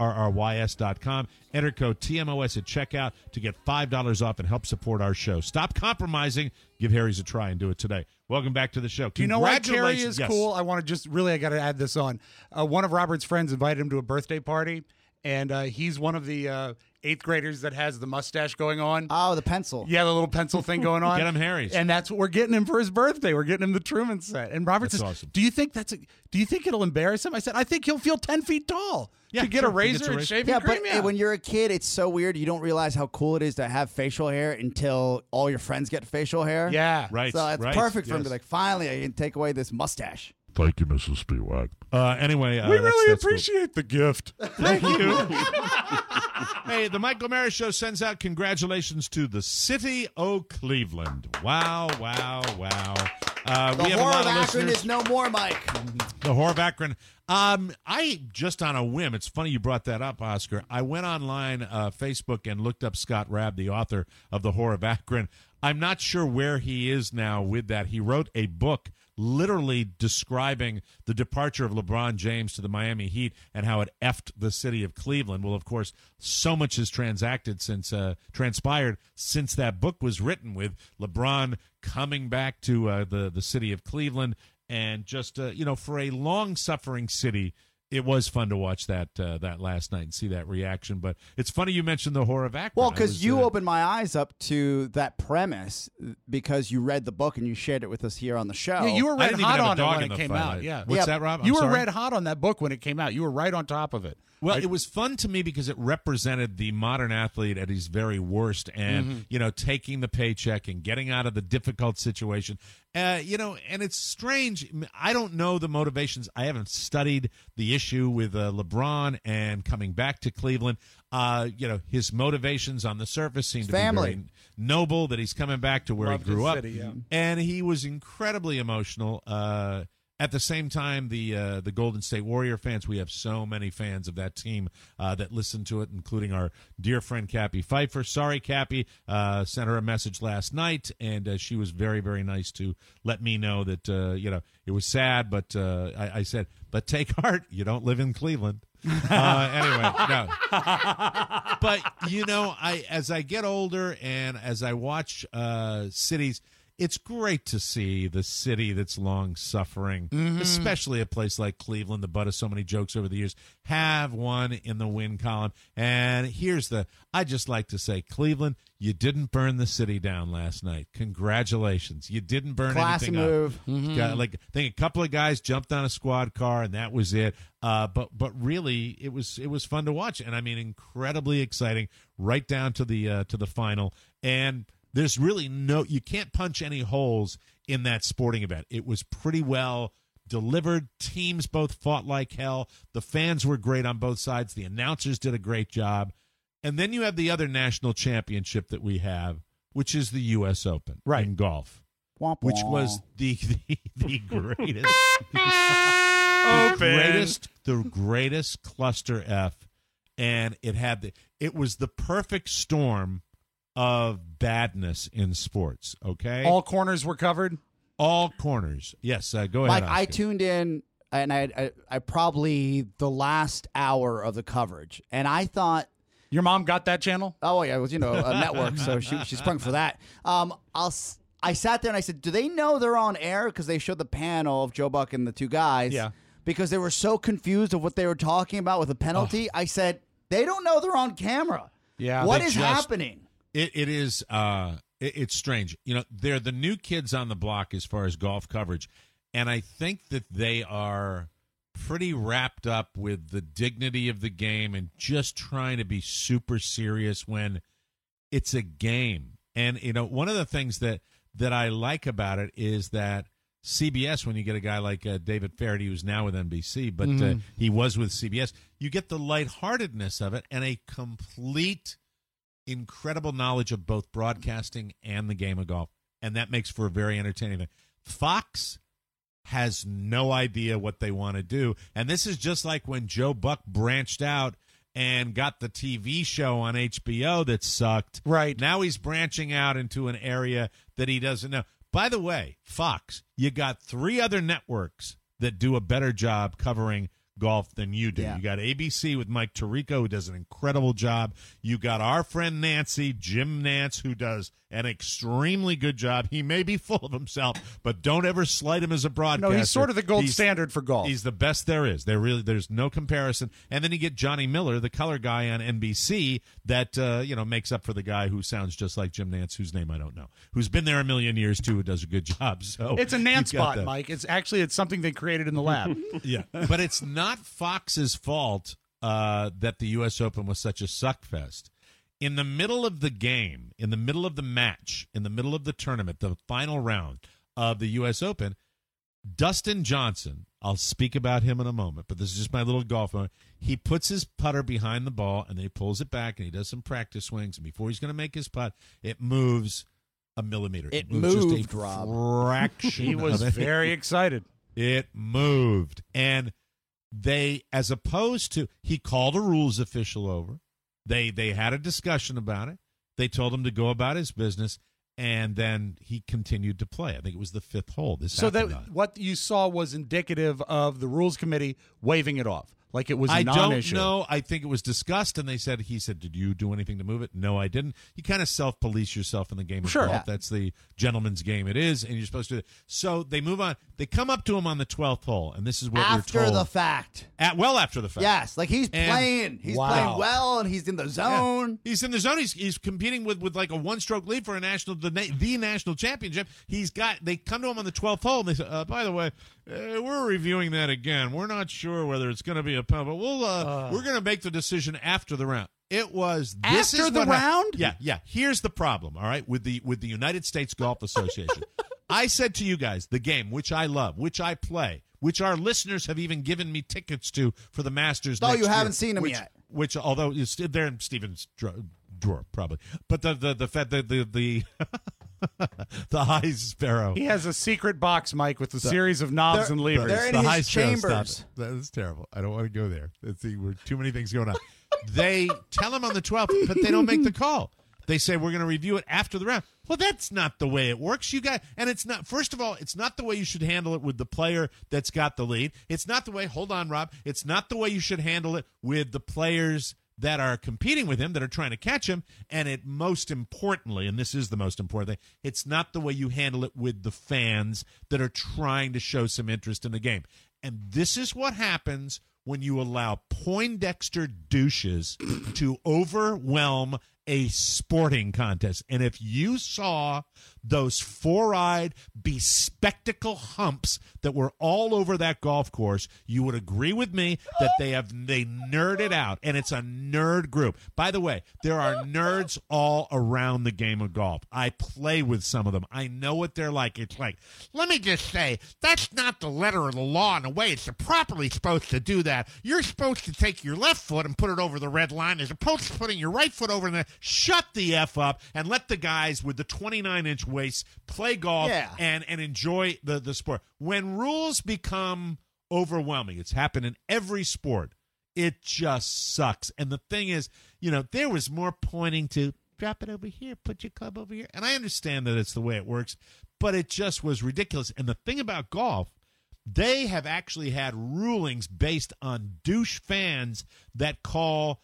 HARRYS.com. Enter code TMOS at checkout to get $5 off and help support our show. Stop compromising. Give Harry's a try and do it today. Welcome back to the show. Do you know why Carrie Congratulations. is Yes. cool? I want to I got to add this on. One of Robert's friends invited him to a birthday party, and he's one of the 8th graders that has the mustache going on. Oh, the pencil. Yeah, the little pencil thing going on. Get him Harry's. And that's what we're getting him for his birthday. We're getting him the Truman set. And Robert That's says, awesome. Do you think it'll embarrass him? I said, I think he'll feel 10 feet tall Yeah, to get sure. a He gets razor a and razor. shaving Yeah, cream. but when you're a kid, it's so weird. You don't realize how cool it is to have facial hair until all your friends get facial hair. Yeah. Right. So it's right, perfect for him to yes. be like, finally, I can take away this mustache. Thank you, Mrs. Spiewak. Anyway, we really that's cool. appreciate the gift. Thank you. Hey, the Mike O'Mara Show sends out congratulations to the City o' Cleveland. Wow, wow, wow. The we have a horror lot of of Akron listeners. is no more, Mike. The Horror of Akron. I just on a whim, it's funny you brought that up, Oscar. I went online, Facebook, and looked up Scott Rabb, the author of The Horror of Akron. I'm not sure where he is now with that. He wrote a book literally describing the departure of LeBron James to the Miami Heat and how it effed the city of Cleveland. Well, of course, so much has transpired since that book was written, with LeBron coming back to the city of Cleveland. And just, for a long-suffering city, it was fun to watch that last night and see that reaction. But it's funny you mentioned the Horror of Akron. Well, because you opened my eyes up to that premise because you read the book and you shared it with us here on the show. Yeah, you were I red didn't even hot have a on it dog when in it the came fight. out. Yeah. What's that, Rob? You I'm were sorry? red hot on that book when it came out. You were right on top of it. Well, it was fun to me because it represented the modern athlete at his very worst, and taking the paycheck and getting out of the difficult situation. And it's strange. I don't know the motivations. I haven't studied the issue with LeBron and coming back to Cleveland. His motivations on the surface seem to be very noble. That he's coming back to where Loved he grew his up, city, yeah. and he was incredibly emotional. At the same time, the Golden State Warrior fans, we have so many fans of that team that listen to it, including our dear friend Cappy Pfeiffer. Sorry, Cappy. Sent her a message last night, and she was very, very nice to let me know that, it was sad, but I said, but take heart. You don't live in Cleveland. Anyway, no. But, as I get older and as I watch cities, it's great to see the city that's long suffering, especially a place like Cleveland, the butt of so many jokes over the years, have one in the win column. And I just like to say, Cleveland, you didn't burn the city down last night. Congratulations. You didn't burn Classy anything move. up. I think a couple of guys jumped on a squad car and that was it. But really it was fun to watch. And I mean, incredibly exciting right down to the final. And there's really you can't punch any holes in that sporting event. It was pretty well delivered. Teams both fought like hell. The fans were great on both sides. The announcers did a great job. And then you have the other national championship that we have, which is the U.S. Open in golf, which was the greatest, the greatest cluster F. And it was the perfect storm of badness in sports, okay? All corners were covered? All corners. Yes, go ahead, Mike, Oscar. I tuned in, and I probably the last hour of the coverage, and I thought... Your mom got that channel? Oh, yeah, it was, a network, so she sprung for that. I sat there and I said, do they know they're on air? Because they showed the panel of Joe Buck and the two guys. Yeah. Because they were so confused of what they were talking about with the penalty. I said, they don't know they're on camera. Yeah. What is happening? It is it's strange. They're the new kids on the block as far as golf coverage, and I think that they are pretty wrapped up with the dignity of the game and just trying to be super serious when it's a game. And one of the things that I like about it is that CBS, when you get a guy like David Faraday, who's now with NBC, but he was with CBS, you get the lightheartedness of it and a complete incredible knowledge of both broadcasting and the game of golf, and that makes for a very entertaining thing. Fox has no idea what they want to do, and this is just like when Joe Buck branched out and got the TV show on HBO that sucked. Right. Now he's branching out into an area that he doesn't know. By the way, Fox, you got 3 other networks that do a better job covering golf than you do. Yeah. You got ABC with Mike Tirico, who does an incredible job. You got our friend Nancy, Jim Nance, who does an extremely good job. He may be full of himself, but don't ever slight him as a broadcaster. No, he's sort of the gold standard for golf. He's the best there is. There's no comparison. And then you get Johnny Miller, the color guy on NBC, that makes up for the guy who sounds just like Jim Nance, whose name I don't know, who's been there a million years too, who does a good job. So it's a Nance spot, Mike. It's something they created in the lab. Yeah, but it's not Fox's fault that the U.S. Open was such a suckfest. In the middle of the game, in the middle of the match, in the middle of the tournament, the final round of the U.S. Open, Dustin Johnson, I'll speak about him in a moment, but this is just my little golf moment. He puts his putter behind the ball, and then he pulls it back, and he does some practice swings, and before he's going to make his putt, it moves a millimeter. It moves moved, just a Rob. fraction. He was of it. very excited. It moved, and they, as opposed to, he called a rules official over. They had a discussion about it. They told him to go about his business, and then he continued to play. I think it was the 5th hole. What you saw was indicative of the rules committee waving it off. Like it was a non-issue. I don't know. I think it was discussed, and he said, did you do anything to move it? No, I didn't. You kind of self-police yourself in the game of golf. Yeah. That's the gentleman's game it is, and you're supposed to. So they move on. They come up to him on the 12th hole, and this is what after we're told. the fact. Well after the fact. Yes, like he's playing. He's playing well, and he's in the zone. Yeah. He's in the zone. He's competing with like a 1-stroke lead for a the national championship. They come to him on the 12th hole, and they say, by the way, we're reviewing that again. We're not sure whether it's going to be a penalty, but we're going to make the decision after the round. It was after the round? Yeah. Here's the problem, all right, with the United States Golf Association. I said to you guys, the game, which I love, which I play, which our listeners have even given me tickets to for the Masters. No, next you haven't year, seen them yet. Which, although it's they're in Steven's drawer, probably, but the The high sparrow. He has a secret box, Mike, with a series of knobs and levers. They're in The his high sparrow, chambers. stop it. That is terrible. I don't want to go there. We're too many things going on. They tell him on the 12th, but they don't make the call. They say, we're going to review it after the round. Well, that's not the way it works. And it's not, first of all, it's not the way you should handle it with the player that's got the lead. It's not the way, hold on, Rob. It's not the way you should handle it with the players that are competing with him, that are trying to catch him. And it most importantly, and this is the most important thing, it's not the way you handle it with the fans that are trying to show some interest in the game. And this is what happens when you allow Poindexter douches to overwhelm a sporting contest. And if you saw those four-eyed, bespectacle humps that were all over that golf course, you would agree with me that they nerded out, and it's a nerd group. By the way, there are nerds all around the game of golf. I play with some of them. I know what they're like. It's like, let me just say, that's not the letter of the law in a way it's properly supposed to do that. You're supposed to take your left foot and put it over the red line as opposed to putting your right foot over the... Shut the F up and let the guys with the 29-inch waists play golf and enjoy the sport. When rules become overwhelming, it's happened in every sport, it just sucks. And the thing is, there was more pointing to drop it over here, put your club over here. And I understand that it's the way it works, but it just was ridiculous. And the thing about golf, they have actually had rulings based on douche fans that call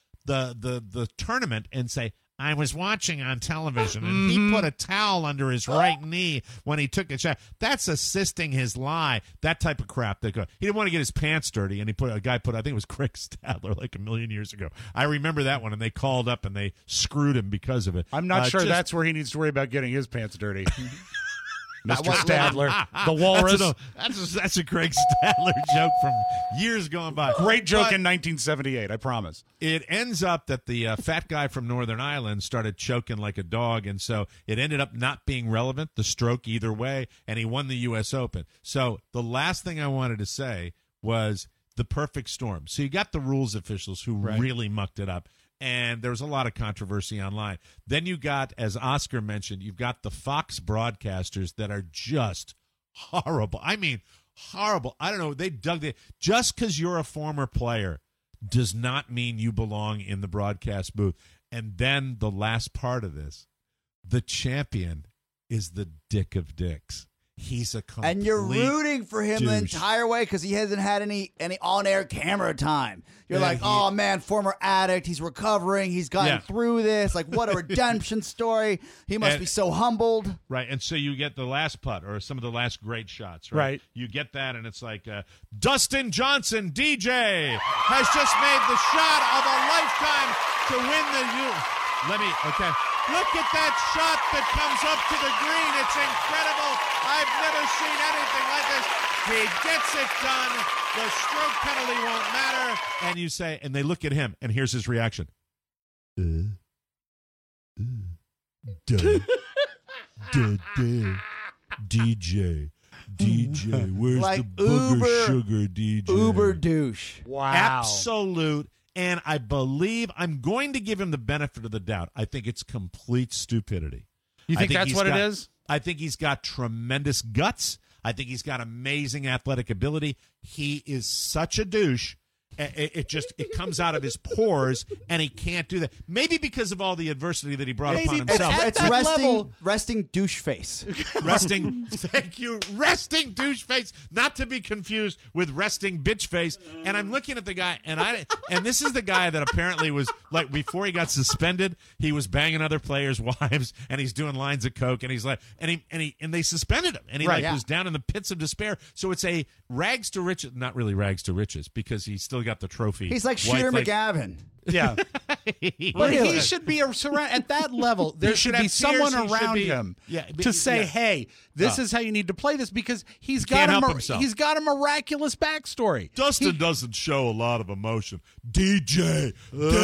the tournament and say, I was watching on television, and he put a towel under his right knee when he took a shot. That's assisting his lie. That type of crap. He didn't want to get his pants dirty, and I think it was Craig Stadler like a million years ago. I remember that one, and they called up, and they screwed him because of it. I'm not sure that's where he needs to worry about getting his pants dirty. Mr. Stadler, the walrus. That's a Craig Stadler joke from years gone by. Great joke in 1978, I promise. It ends up that the fat guy from Northern Ireland started choking like a dog, and so it ended up not being relevant, the stroke either way, and he won the U.S. Open. So the last thing I wanted to say was the perfect storm. So you got the rules officials who really mucked it up. And there was a lot of controversy online. Then you got, as Oscar mentioned, you've got the Fox broadcasters that are just horrible. I mean, horrible. I don't know. They dug it. Just because you're a former player does not mean you belong in the broadcast booth. And then the last part of this, the champion is the dick of dicks. He's a complete and you're rooting for him the entire way because he hasn't had any on-air camera time. You're like, oh, man, former addict. He's recovering. He's gotten through this. Like, what a redemption story. He must be so humbled. Right, and so you get the last putt or some of the last great shots, right? You get that, and it's like Dustin Johnson, DJ, has just made the shot of a lifetime to win the Look at that shot that comes up to the green. It's incredible. I've never seen anything like this. He gets it done. The stroke penalty won't matter. And you say, and they look at him, and here's his reaction. DJ, where's like the booger sugar DJ? Uber douche. Wow. Absolute. And I believe I'm going to give him the benefit of the doubt. I think it's complete stupidity. You think that's what it is? I think he's got tremendous guts. I think he's got amazing athletic ability. He is such a douche. It comes out of his pores, and he can't do that. Maybe because of all the adversity that he brought upon himself. It's resting douche face. Thank you. Resting douche face, not to be confused with resting bitch face. And I'm looking at the guy, and this is the guy that apparently was, like, before he got suspended, he was banging other players' wives, and he's doing lines of coke, and he's like, and they suspended him, and he was down in the pits of despair. So it's a rags to riches, not really rags to riches, because he's still got the trophy. He's like Shooter McGavin. Yeah. But he should be at that level. There should be someone around him to say, hey, this is how you need to play this, because he's got a miraculous backstory. Dustin doesn't show a lot of emotion. DJ.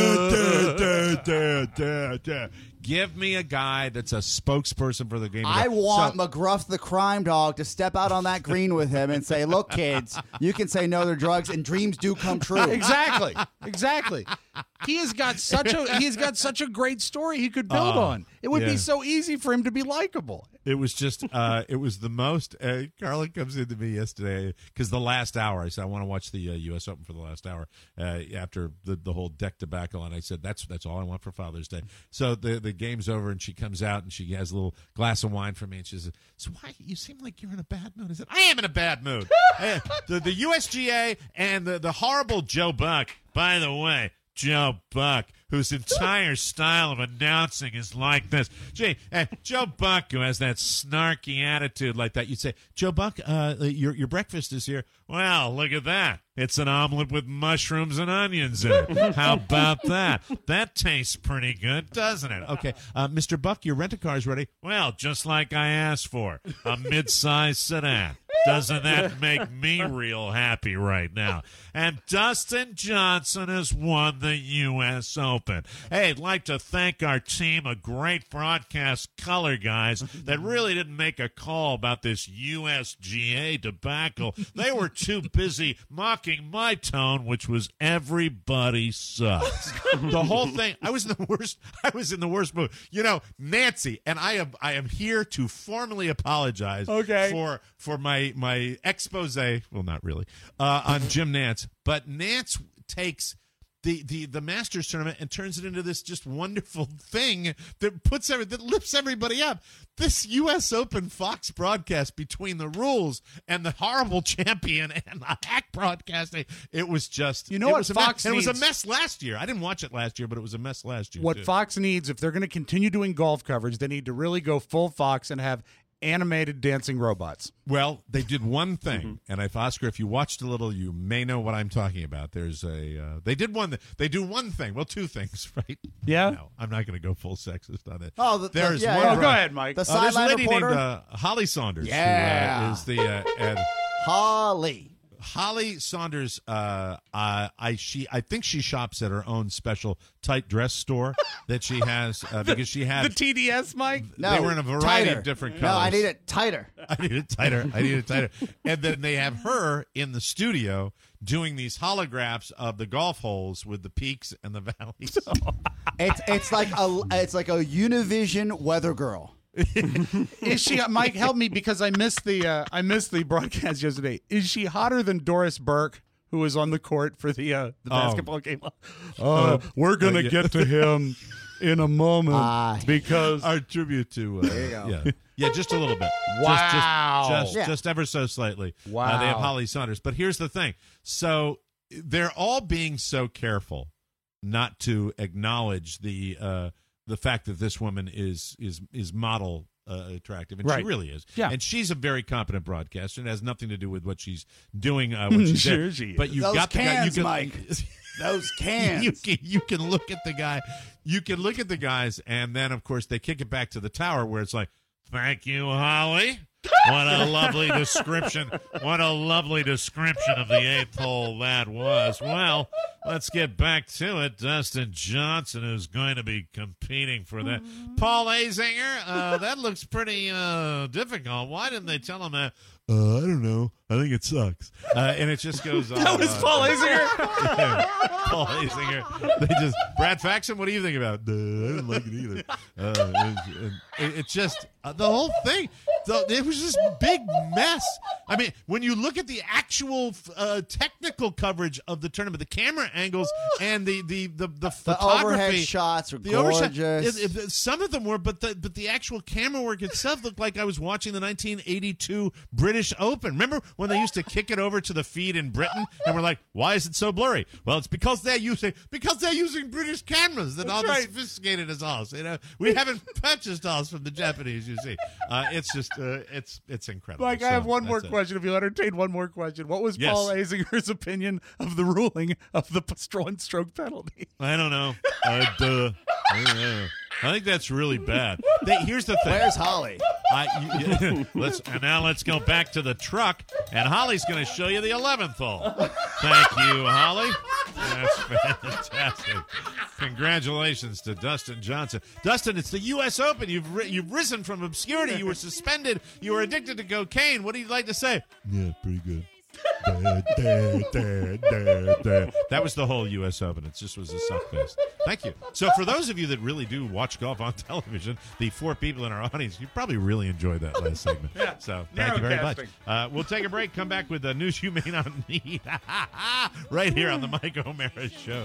Give me a guy that's a spokesperson for the game. I want McGruff the crime dog to step out on that green with him and say, look, kids, you can say no to drugs and dreams do come true. Exactly. he has got such a great story he could build on. It would be so easy for him to be likable. It was just, it was the most. Carlin comes into me yesterday because the last hour, I said, I want to watch the U.S. Open for the last hour after the whole deck debacle. And I said, that's all I want for Father's Day. So the game's over and she comes out and she has a little glass of wine for me. And she says, so why, you seem like you're in a bad mood. I said, I am in a bad mood. The USGA and the horrible Joe Buck, by the way. Joe Buck, whose entire style of announcing is like this. Gee, Joe Buck, who has that snarky attitude like that, you'd say, Joe Buck, your breakfast is here. Well, look at that. It's an omelet with mushrooms and onions in it. How about that? That tastes pretty good, doesn't it? Okay, Mr. Buck, your rent-a-car's ready. Well, just like I asked for, a mid-sized sedan. Doesn't that make me real happy right now? And Dustin Johnson has won the U.S. Open. Hey, I'd like to thank our team of great broadcast color guys that really didn't make a call about this USGA debacle. They were too busy mocking my tone, which was everybody sucks. The whole thing, I was in the worst mood. You know, Nancy, and I am here to formally apologize for my expose, well, not really, on Jim Nantz. But Nantz takes the Masters tournament and turns it into this just wonderful thing that lifts everybody up. This U.S. Open Fox broadcast, between the rules and the horrible champion and the hack broadcasting, it was just, you know, what Fox needs. It was a mess last year. I didn't watch it last year, but it was a mess last year. What too. Fox needs, if they're going to continue doing golf coverage, they need to really go full Fox and have animated dancing robots. Well, they did one thing, and Oscar, if you watched a little, you may know what I'm talking about. There's they do one thing. Well, two things, right? Yeah. No, I'm not going to go full sexist on it. Oh, there's yeah, one. yeah. Oh, go ahead, Mike. The There's a sideline lady reporter, named Holly Saunders. Yeah. Who, is the and Holly Saunders. I think she shops at her own special tight dress store that she has because she has the TDS, Mike. No, they were in a variety tighter. of different No, colors. I need it tighter. I need it tighter. And then they have her in the studio doing these holographs of the golf holes with the peaks and the valleys. It's like a Univision weather girl. Is she, Mike? Help me, because I missed the broadcast yesterday. Is she hotter than Doris Burke, who was on the court for the basketball game? We're gonna get to him in a moment because our tribute to there you go. Yeah, just a little bit. Wow, just ever so slightly. Wow, they have Holly Saunders, but here's the thing. So they're all being so careful not to acknowledge the fact that this woman is model attractive, and right. she really is. Yeah. And she's a very competent broadcaster, and it has nothing to do with what she's doing. When she's Sure there. she is. But you've Those got cans, the guy. Mike. Those cans. You can look at the guy. You can look at the guys, and then of course they kick it back to the tower where it's like, "Thank you, Holly." What a lovely description. What a lovely description of the eighth hole that was. Well, let's get back to it. Dustin Johnson is going to be competing for that. Paul Azinger, that looks pretty difficult. Why didn't they tell him that? I don't know. I think it sucks. And it just goes on. That was Paul Azinger. Yeah, Paul Azinger. Brad Faxon, what do you think about it? I didn't like it either. It's just the whole thing. It was this big mess. I mean, when you look at the actual technical coverage of the tournament, the camera angles and the photography, overhead shots are gorgeous. Some of them were, but the actual camera work itself looked like I was watching the 1982 British Open. Remember when they used to kick it over to the feed in Britain, and we're like, "Why is it so blurry?" Well, it's because they're using British cameras that aren't as sophisticated as ours. You know, we haven't purchased ours from the Japanese. You see, it's just it's incredible. Mike, I have one more question. If you'll entertain one more question, what was Paul Azinger's opinion of the ruling of the one-stroke penalty? I don't know. I think that's really bad. Here's the thing. Where's Holly? Let's go back to the truck, and Holly's going to show you the 11th hole. Thank you, Holly. That's fantastic. Congratulations to Dustin Johnson. Dustin, it's the U.S. Open. You've risen from obscurity. You were suspended. You were addicted to cocaine. What do you like to say? Yeah, pretty good. That was the whole U.S. Open. It just was a suck fest. Thank you. So for those of you that really do watch golf on television, the 4 people in our audience, you probably really enjoyed that last segment. Yeah. So thank you very much. Narrowcasting. We'll take a break, come back with the news you may not need right here on the Mike O'Mara Show.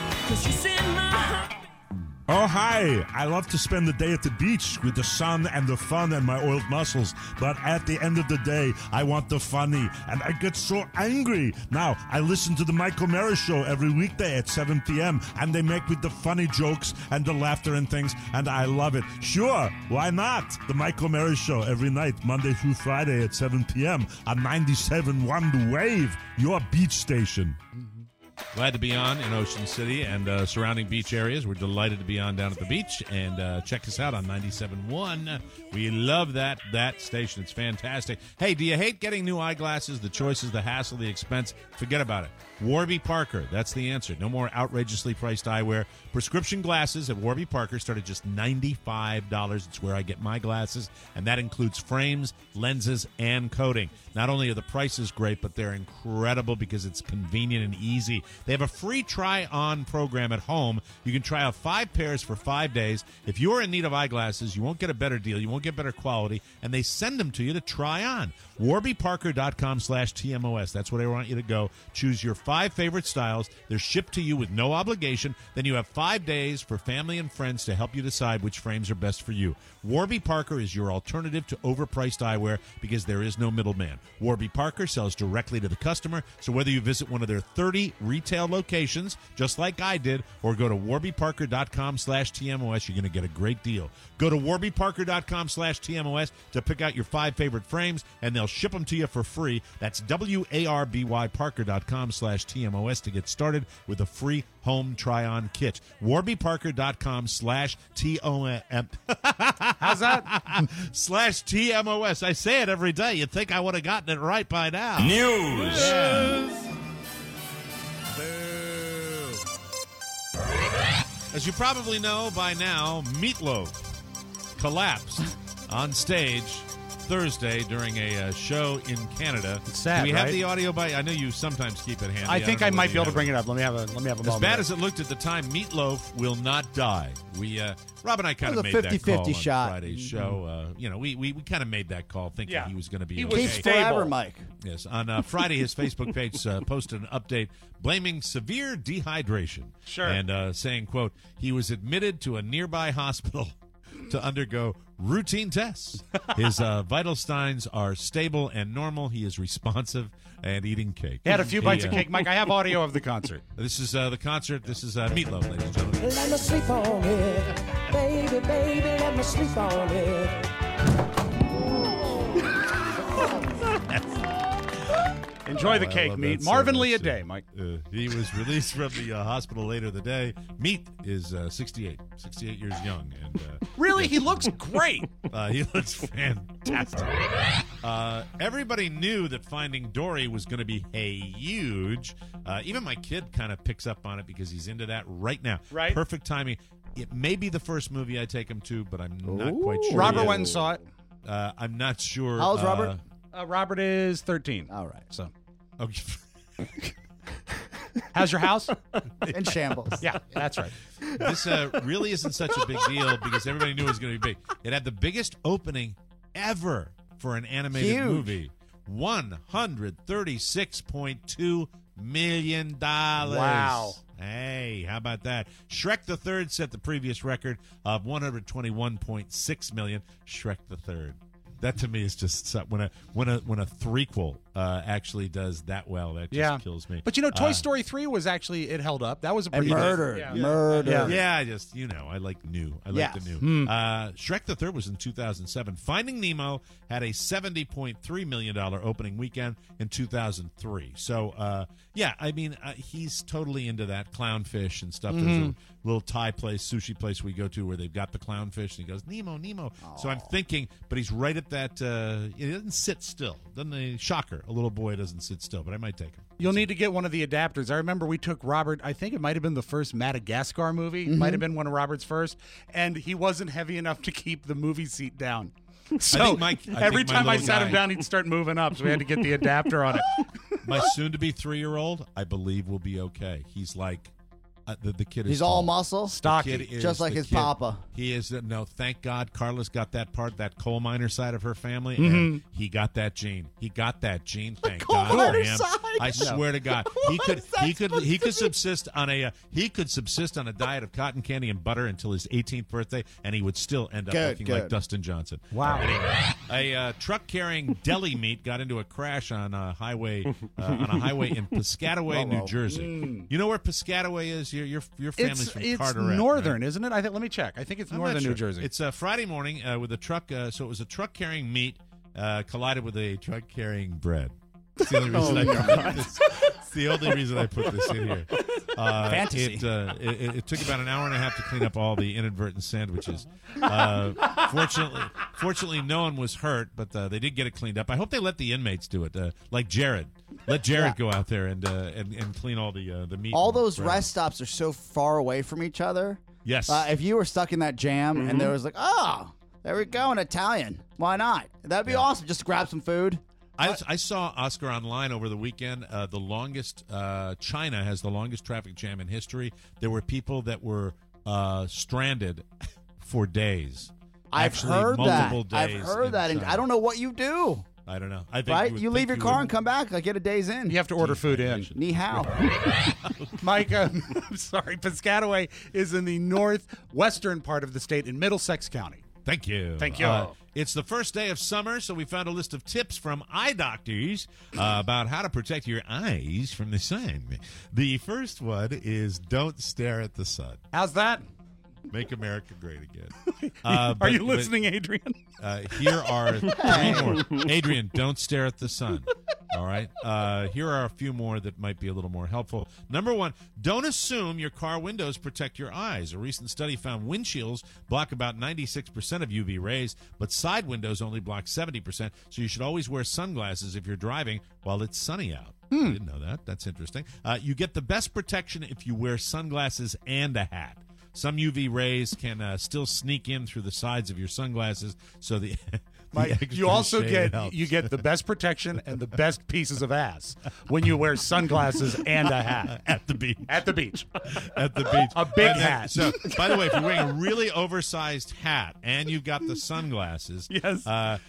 Oh, hi. I love to spend the day at the beach with the sun and the fun and my oiled muscles. But at the end of the day, I want the funny. And I get so angry. Now, I listen to the Mike O'Mara Show every weekday at 7 p.m. And they make with the funny jokes and the laughter and things. And I love it. Sure, why not? The Mike O'Mara Show every night, Monday through Friday at 7 p.m. on 97.1 The Wave, your beach station. Glad to be on in Ocean City and surrounding beach areas. We're delighted to be on down at the beach. And check us out on 97.1. We love that station. It's fantastic. Hey, do you hate getting new eyeglasses? The choices, the hassle, the expense? Forget about it. Warby Parker, that's the answer. No more outrageously priced eyewear. Prescription glasses at Warby Parker start at just $95. It's where I get my glasses, and that includes frames, lenses, and coating. Not only are the prices great, but they're incredible because it's convenient and easy. They have a free try-on program at home. You can try out 5 pairs for 5 days. If you're in need of eyeglasses, you won't get a better deal. You won't get better quality, and they send them to you to try on. WarbyParker.com/TMOS. That's where I want you to go. Choose your 5 favorite styles. They're shipped to you with no obligation. Then you have 5 days for family and friends to help you decide which frames are best for you. Warby Parker is your alternative to overpriced eyewear because there is no middleman. Warby Parker sells directly to the customer, so whether you visit one of their 30 retail locations, just like I did, or go to warbyparker.com/TMOS, you're going to get a great deal. Go to warbyparker.com/TMOS to pick out your 5 favorite frames, and they'll ship them to you for free. That's warbyparker.com/TMOS to get started with a free home try-on kit. warbyparker.com/TMOS. How's that? /TMOS. I say it every day. You'd think I would have gotten it right by now. News. Yeah. As you probably know by now, Meatloaf collapsed on stage Thursday during a show in Canada. It's sad, Do we have right? the audio by? I know you sometimes keep it handy. I think don't I know might whether be able to you bring it up. Let me have a As moment. bad as it looked at the time, Meatloaf will not die. We Rob and I kind It of was made a that call 50-50 on shot. Friday's show. We kind of made that call thinking he was going to be He okay. was forever, Mike. Yes. On Friday, his Facebook page posted an update blaming severe dehydration. Sure. And saying, quote, he was admitted to a nearby hospital to undergo routine tests. His vital signs are stable and normal. He is responsive and eating cake. He had a few bites of cake. Mike, I have audio of the concert. This is the concert. This is Meatloaf, ladies and gentlemen. Let me sleep on it. Baby, baby, let me sleep on it. Enjoy the cake, Meat. Marvin Lee a day, Mike. He was released from the hospital later the day. Meat is 68 years young. And Really? He looks great. He looks fantastic. Everybody knew that Finding Dory was going to be huge. Even my kid kind of picks up on it because he's into that right now. Right. Perfect timing. It may be the first movie I take him to, but I'm not quite sure. Robert yet. went and saw it. I'm not sure. How old's Robert? Robert is 13. All right. So, Okay. how's your house? In shambles. Yeah, that's right. This really isn't such a big deal because everybody knew it was going to be big. It had the biggest opening ever for an animated Huge. movie. $136.2 million. Wow. Hey, how about that? Shrek the Third set the previous record of $121.6 million. Shrek the Third. That to me is just when a threequel actually does that well. That just kills me. But Toy Story 3 was actually, it held up. That was a And pretty murder. Yeah. Murder. Yeah, I just, I like new. I like the new. Shrek the Third was in 2007. Finding Nemo had a $70.3 million opening weekend in 2003. So, he's totally into that clownfish and stuff. There's a little Thai place, sushi place we go to where they've got the clownfish, and he goes, Nemo, Nemo. Aww. So I'm thinking, but he's right at that, he doesn't sit still. Shocker, a little boy doesn't sit still, but I might take him. You'll need to get one of the adapters. I remember we took Robert, I think it might have been the first Madagascar movie. It might have been one of Robert's first, and he wasn't heavy enough to keep the movie seat down. So every time I sat him down, he'd start moving up, so we had to get the adapter on it. My soon-to-be 3-year-old, I believe, will be okay. He's like the kid is He's all tall. muscle, stocky, just like his papa. He is no. Thank God, Carla's got that coal miner side of her family, and he got that gene. He got that gene. Thank God for him. Side? I swear to God, he could subsist on a diet of cotton candy and butter until his 18th birthday, and he would still end up looking like Dustin Johnson. Wow. Anyway, a truck carrying deli meat got into a crash on a highway in Piscataway, New Jersey. You know where Piscataway is? Your family's from Carteret. It's northern, right? Isn't it? Let me check. I think it's northern New Jersey. It's Friday morning with a truck. So it was a truck carrying meat collided with a truck carrying bread. It's the only reason the only reason I put this in here. Fantasy. It took about an hour and a half to clean up all the inadvertent sandwiches. Fortunately, no one was hurt, but they did get it cleaned up. I hope they let the inmates do it, like Jared. Let Jared go out there and clean all the meat. All those rest stops are so far away from each other. Yes. If you were stuck in that jam and there was like, oh, there we go, an Italian. Why not? That'd be awesome. Just grab some food. I saw, Oscar, online over the weekend, the longest, China has the longest traffic jam in history. There were people that were stranded for days. I've heard multiple that. Days I've heard that. And I don't know what you do. I don't know. I think you leave your car and come back, like get a day's in. You have to order food in. Ni hao. Mike, I'm sorry. Piscataway is in the northwestern part of the state in Middlesex County. Thank you. Thank you. It's the first day of summer, so we found a list of tips from eye doctors about how to protect your eyes from the sun. The first one is don't stare at the sun. How's that? Make America great again. Are you listening, Adrian? Here are 3 more. Adrian, don't stare at the sun. All right? Here are a few more that might be a little more helpful. Number 1, don't assume your car windows protect your eyes. A recent study found windshields block about 96% of UV rays, but side windows only block 70%, so you should always wear sunglasses if you're driving while it's sunny out. I didn't know that. That's interesting. You get the best protection if you wear sunglasses and a hat. Some UV rays can still sneak in through the sides of your sunglasses, so the Mike, you also get the best protection and the best pieces of ass when you wear sunglasses and a hat at the beach. At the beach, a big hat. So, by the way, if you're wearing a really oversized hat and you've got the sunglasses, yes,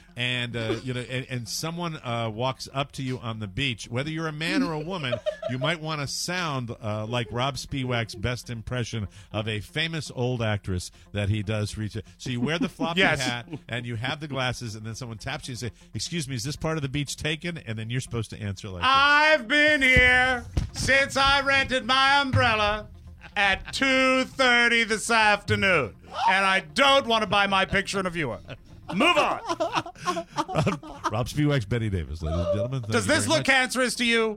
and someone walks up to you on the beach, whether you're a man or a woman, you might want to sound like Rob Spiewak's best impression of a famous old actress that he does for each. So you wear the floppy hat and you have the glasses, and then someone taps you and say, "Excuse me, is this part of the beach taken?" And then you're supposed to answer like, "I've been here since I rented my umbrella at 2:30 this afternoon, and I don't want to buy my picture in a viewer." Move on. Rob Spiewak's Betty Davis, ladies and gentlemen. Does this look cancerous to you?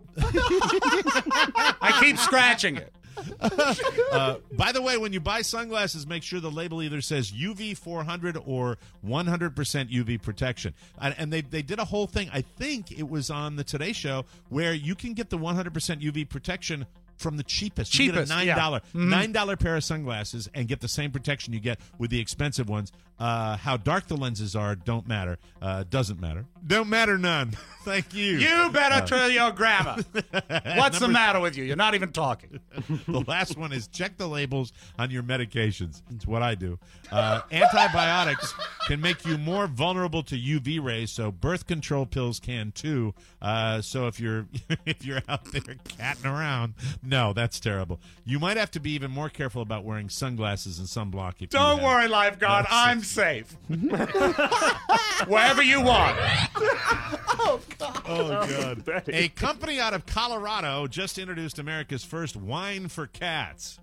I keep scratching it. By the way, when you buy sunglasses, make sure the label either says UV 400 or 100% UV protection. And they did a whole thing, I think it was on the Today Show, where you can get the 100% UV protection from the cheapest. You get a $9 pair of sunglasses and get the same protection you get with the expensive ones. How dark the lenses are doesn't matter. Don't matter none. Thank you. You better tell your grammar. What's the matter with you? You're not even talking. The last one is check the labels on your medications. It's what I do. Antibiotics can make you more vulnerable to UV rays, so birth control pills can too. So if you're out there catting around, no, that's terrible. You might have to be even more careful about wearing sunglasses and sunblock. Don't worry, lifeguard. I'm safe. Wherever you want. Oh, God. A company out of Colorado just introduced America's first wine for cats.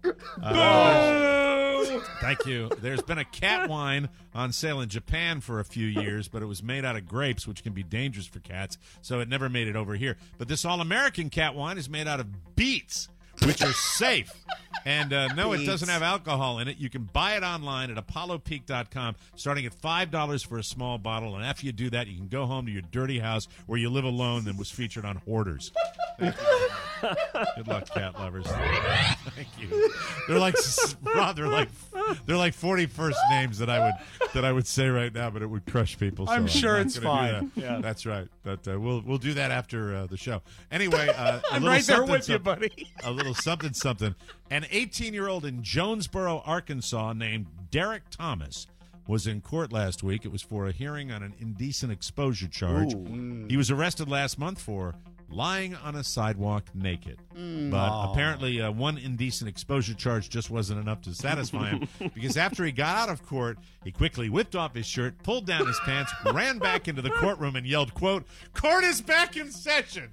Thank you. There's been a cat wine on sale in Japan for a few years, but it was made out of grapes, which can be dangerous for cats, so it never made it over here. But this all-American cat wine is made out of beets, which are safe. And no, it doesn't have alcohol in it. You can buy it online at apollopeak.com, starting at $5 for a small bottle. And after you do that, you can go home to your dirty house where you live alone and was featured on Hoarders. Thank you. Good luck, cat lovers. Thank you. They're like Rob. They're like 40 first names that I would say right now, but it would crush people. So I'm sure not it's gonna do fine. that. Yeah. That's right. But we'll do that after the show. Anyway, I'm right there with you, buddy. A little something. An 18-year-old in Jonesboro, Arkansas, named Derek Thomas was in court last week. It was for a hearing on an indecent exposure charge. He was arrested last month for lying on a sidewalk naked. But apparently one indecent exposure charge just wasn't enough to satisfy him, because after he got out of court, he quickly whipped off his shirt, pulled down his pants, ran back into the courtroom and yelled, quote, "Court is back in session."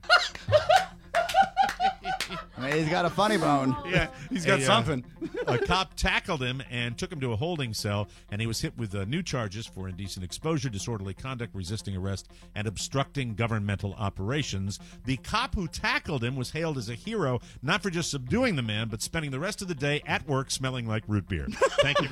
I mean, he's got a funny bone. Yeah, he's got something. A cop tackled him and took him to a holding cell, and he was hit with new charges for indecent exposure, disorderly conduct, resisting arrest, and obstructing governmental operations. The cop who tackled him was hailed as a hero, not for just subduing the man, but spending the rest of the day at work smelling like root beer. Thank you.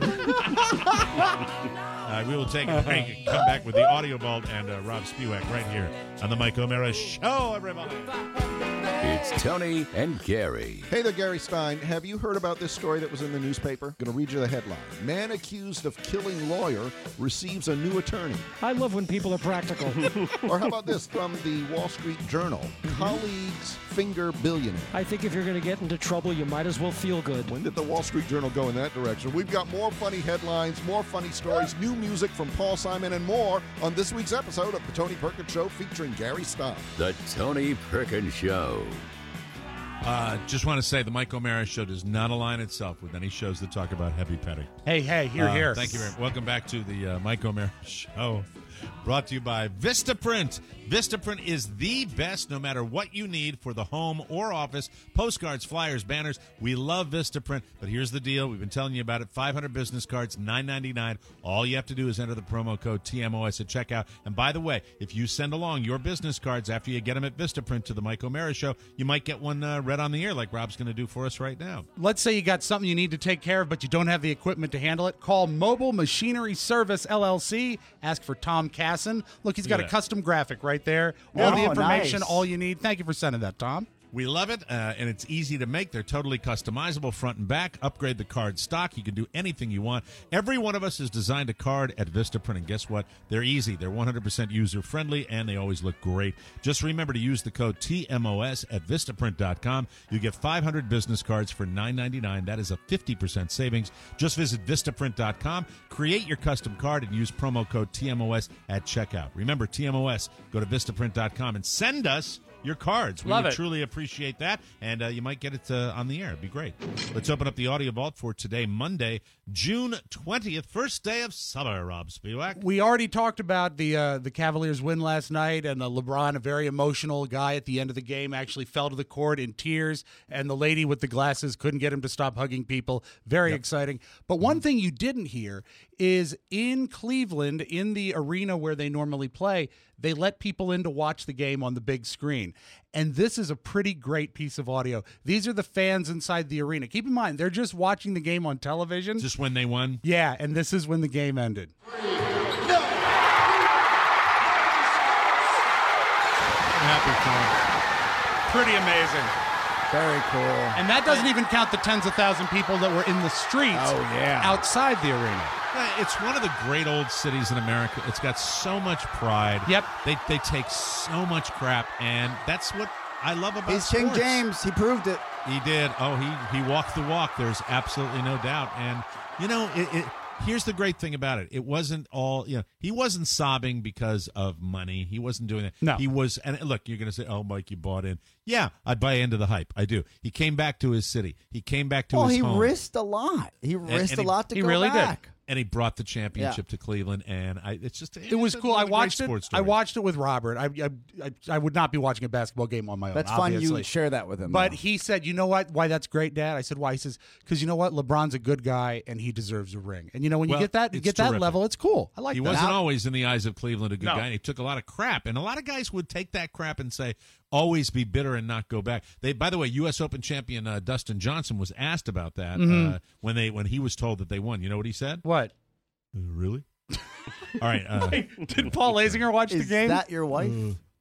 We will take a break and come back with the Audio Vault and Rob Spiewak right here on the Mike O'Mara Show, everybody. It's Tony and Gary. Hey there, Gary Stein. Have you heard about this story that was in the newspaper? Going to read you the headline. Man accused of killing lawyer receives a new attorney. I love when people are practical. Or how about this from the Wall Street Journal? Colleagues finger billionaire. I think if you're going to get into trouble, you might as well feel good. When did the Wall Street Journal go in that direction? We've got more funny headlines, more funny stories, new music from Paul Simon, and more on this week's episode of The Tony Perkins Show featuring Gary Stein. The Tony Perkins Show. Just want to say the Mike O'Mara Show does not align itself with any shows that talk about heavy petting. Hey, here. Thank you very much. Welcome back to the Mike O'Mara Show, brought to you by Vistaprint. Vistaprint is the best no matter what you need for the home or office. Postcards, flyers, banners. We love Vistaprint, but here's the deal. We've been telling you about it. 500 business cards, $9.99. All you have to do is enter the promo code TMOS at checkout. And by the way, if you send along your business cards after you get them at Vistaprint to the Mike O'Mara Show, you might get one read on the air like Rob's going to do for us right now. Let's say you got something you need to take care of, but you don't have the equipment to handle it. Call Mobile Machinery Service, LLC. Ask for Tom Casson. Look, he's got a custom graphic right there. All the information, all you need. Thank you for sending that, Tom. We love it, and it's easy to make. They're totally customizable front and back. Upgrade the card stock. You can do anything you want. Every one of us has designed a card at Vistaprint, and guess what? They're easy. They're 100% user-friendly, and they always look great. Just remember to use the code TMOS at Vistaprint.com. You get 500 business cards for $9.99. That is a 50% savings. Just visit Vistaprint.com, create your custom card, and use promo code TMOS at checkout. Remember, TMOS. Go to Vistaprint.com and send us your cards. We would truly appreciate that, and you might get it on the air. It'd be great. Let's open up the audio vault for today, Monday, June 20th, first day of summer, Rob Spiewak. We already talked about the Cavaliers' win last night, and LeBron, a very emotional guy at the end of the game, actually fell to the court in tears, and the lady with the glasses couldn't get him to stop hugging people. Very exciting. But one thing you didn't hear is in Cleveland, in the arena where they normally play, they let people in to watch the game on the big screen. And this is a pretty great piece of audio. These are the fans inside the arena. Keep in mind, they're just watching the game on television. Just when they won? Yeah, and this is when the game ended. Happy for Pretty amazing. Very cool. And that doesn't even count the tens of thousands of people that were in the streets outside the arena. It's one of the great old cities in America. It's got so much pride. Yep. They take so much crap, and that's what I love about He's sports. King James. He proved it. He did. Oh, he walked the walk. There's absolutely no doubt. And, here's the great thing about it. It wasn't all, he wasn't sobbing because of money. He wasn't doing that. No. He was, and look, you're going to say, oh, Mike, you bought in. Yeah, I buy into the hype. I do. He came back to his city. He came back to his home. He risked a lot. He risked a lot to go really back. Did. And he brought the championship to Cleveland, and it was cool. I watched it. Story. I watched it with Robert. I would not be watching a basketball game on my own. That's obviously. fun. You share that with him. But though. he said, "You know what? Why that's great, Dad?" I said, "Why?" He says, "Because you know what? LeBron's a good guy, and he deserves a ring. And when you get that terrific. level, it's cool. I like he that." He wasn't always in the eyes of Cleveland a good No. guy. And he took a lot of crap, and a lot of guys would take that crap and say, always be bitter and not go back. By the way, U.S. Open champion Dustin Johnson was asked about that when he was told that they won. You know what he said? What? Really? All right. Wait, did Paul Lazinger watch the game? Is that your wife?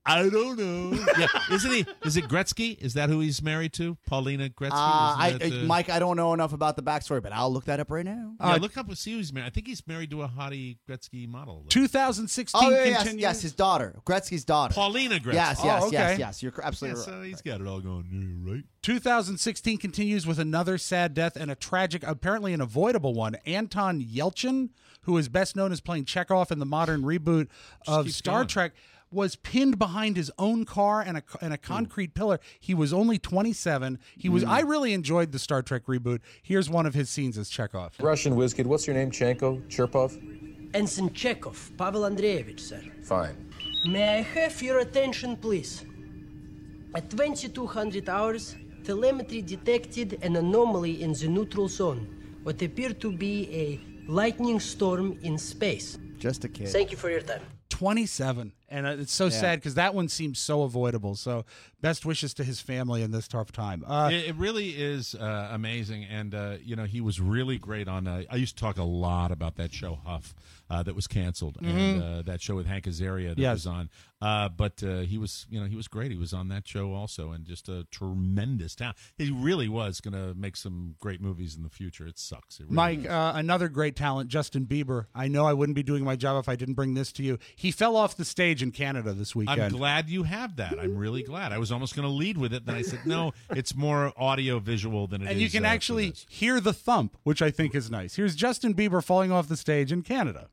I don't know. Yeah, isn't he? Is it Gretzky? Is that who he's married to? Paulina Gretzky? Isn't that, Mike, I don't know enough about the backstory, but I'll look that up right now. Yeah, look up and see who's married. I think he's married to a hottie Gretzky model. 2016 continues. Yes, his daughter, Gretzky's daughter. Paulina Gretzky. Yes. You're absolutely right. So he's got it all going right. 2016 continues with another sad death and a tragic, apparently an avoidable one. Anton Yelchin, who is best known as playing Chekhov in the modern reboot of Star Trek, was pinned behind his own car and a concrete pillar. He was only 27. I really enjoyed the Star Trek reboot. Here's one of his scenes as Chekhov. Russian whiz kid, what's your name? Chanko? Chirpov? Ensign Chekhov, Pavel Andreevich, sir. Fine. May I have your attention, please? At 2200 hours, telemetry detected an anomaly in the neutral zone, what appeared to be a lightning storm in space. Just a kid. Thank you for your time. 27. And it's so sad because that one seems so avoidable. So best wishes to his family in this tough time. It really is amazing. And, he was really great on I used to talk a lot about that show, Huff, that was canceled. And that show with Hank Azaria that was on. But he was great. He was on that show also, and just a tremendous talent. He really was going to make some great movies in the future. It sucks. It really Mike, another great talent, Justin Bieber. I know I wouldn't be doing my job if I didn't bring this to you. He fell off the stage in Canada this weekend. I'm glad you have that. I'm really glad. I was almost going to lead with it. Then I said, no, it's more audio visual than it is. And you can actually hear the thump, which I think is nice. Here's Justin Bieber falling off the stage in Canada.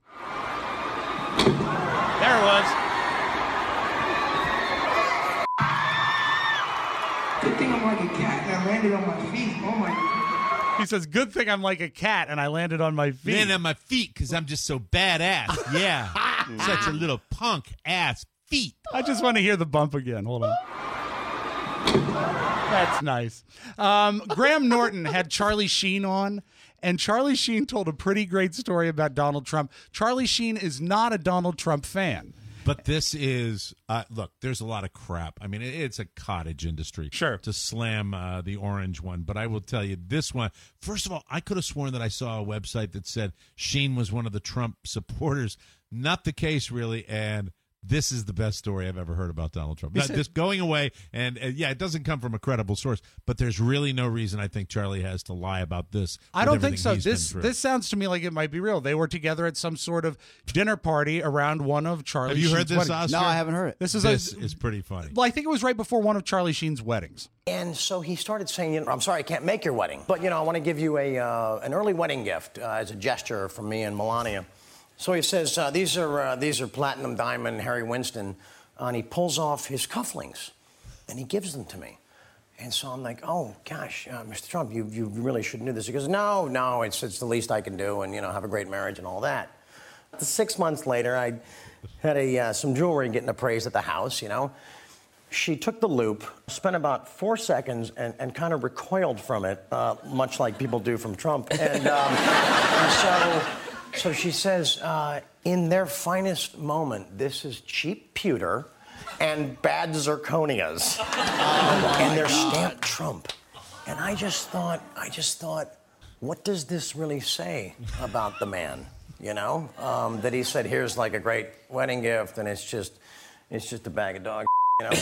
There it was. Good thing I'm like a cat and I landed on my feet. Oh my God. He says, good thing I'm like a cat and I landed on my feet. Landed on my feet because I'm just so badass. Yeah. Such a little punk ass feet. I just want to hear the bump again. Hold on. That's nice. Graham Norton had Charlie Sheen on, and Charlie Sheen told a pretty great story about Donald Trump. Charlie Sheen is not a Donald Trump fan. But this is, look, there's a lot of crap. I mean, it's a cottage industry. Sure. To slam the orange one. But I will tell you, this one, first of all, I could have sworn that I saw a website that said Sheen was one of the Trump supporters. Not the case, really, and this is the best story I've ever heard about Donald Trump. This going away, and yeah, it doesn't come from a credible source, but there's really no reason I think Charlie has to lie about this. I don't think so. This sounds to me like it might be real. They were together at some sort of dinner party around one of Charlie Sheen's heard this, weddings. Oscar? No, I haven't heard it. This is pretty funny. Well, I think it was right before one of Charlie Sheen's weddings. And so he started saying, I'm sorry I can't make your wedding, but, I want to give you an early wedding gift as a gesture from me and Melania. So he says, these are platinum diamond Harry Winston, and he pulls off his cufflinks, and he gives them to me. And so I'm like, oh, gosh, Mr. Trump, you really shouldn't do this. He goes, no, it's the least I can do, and, have a great marriage and all that. 6 months later, I had some jewelry getting appraised at the house, She took the loop, spent about 4 seconds, and kind of recoiled from it, much like people do from Trump. And so she says, in their finest moment, this is cheap pewter and bad zirconias. And they're stamped Trump. And I just thought, what does this really say about the man? That he said, here's like a great wedding gift, and it's just a bag of dog.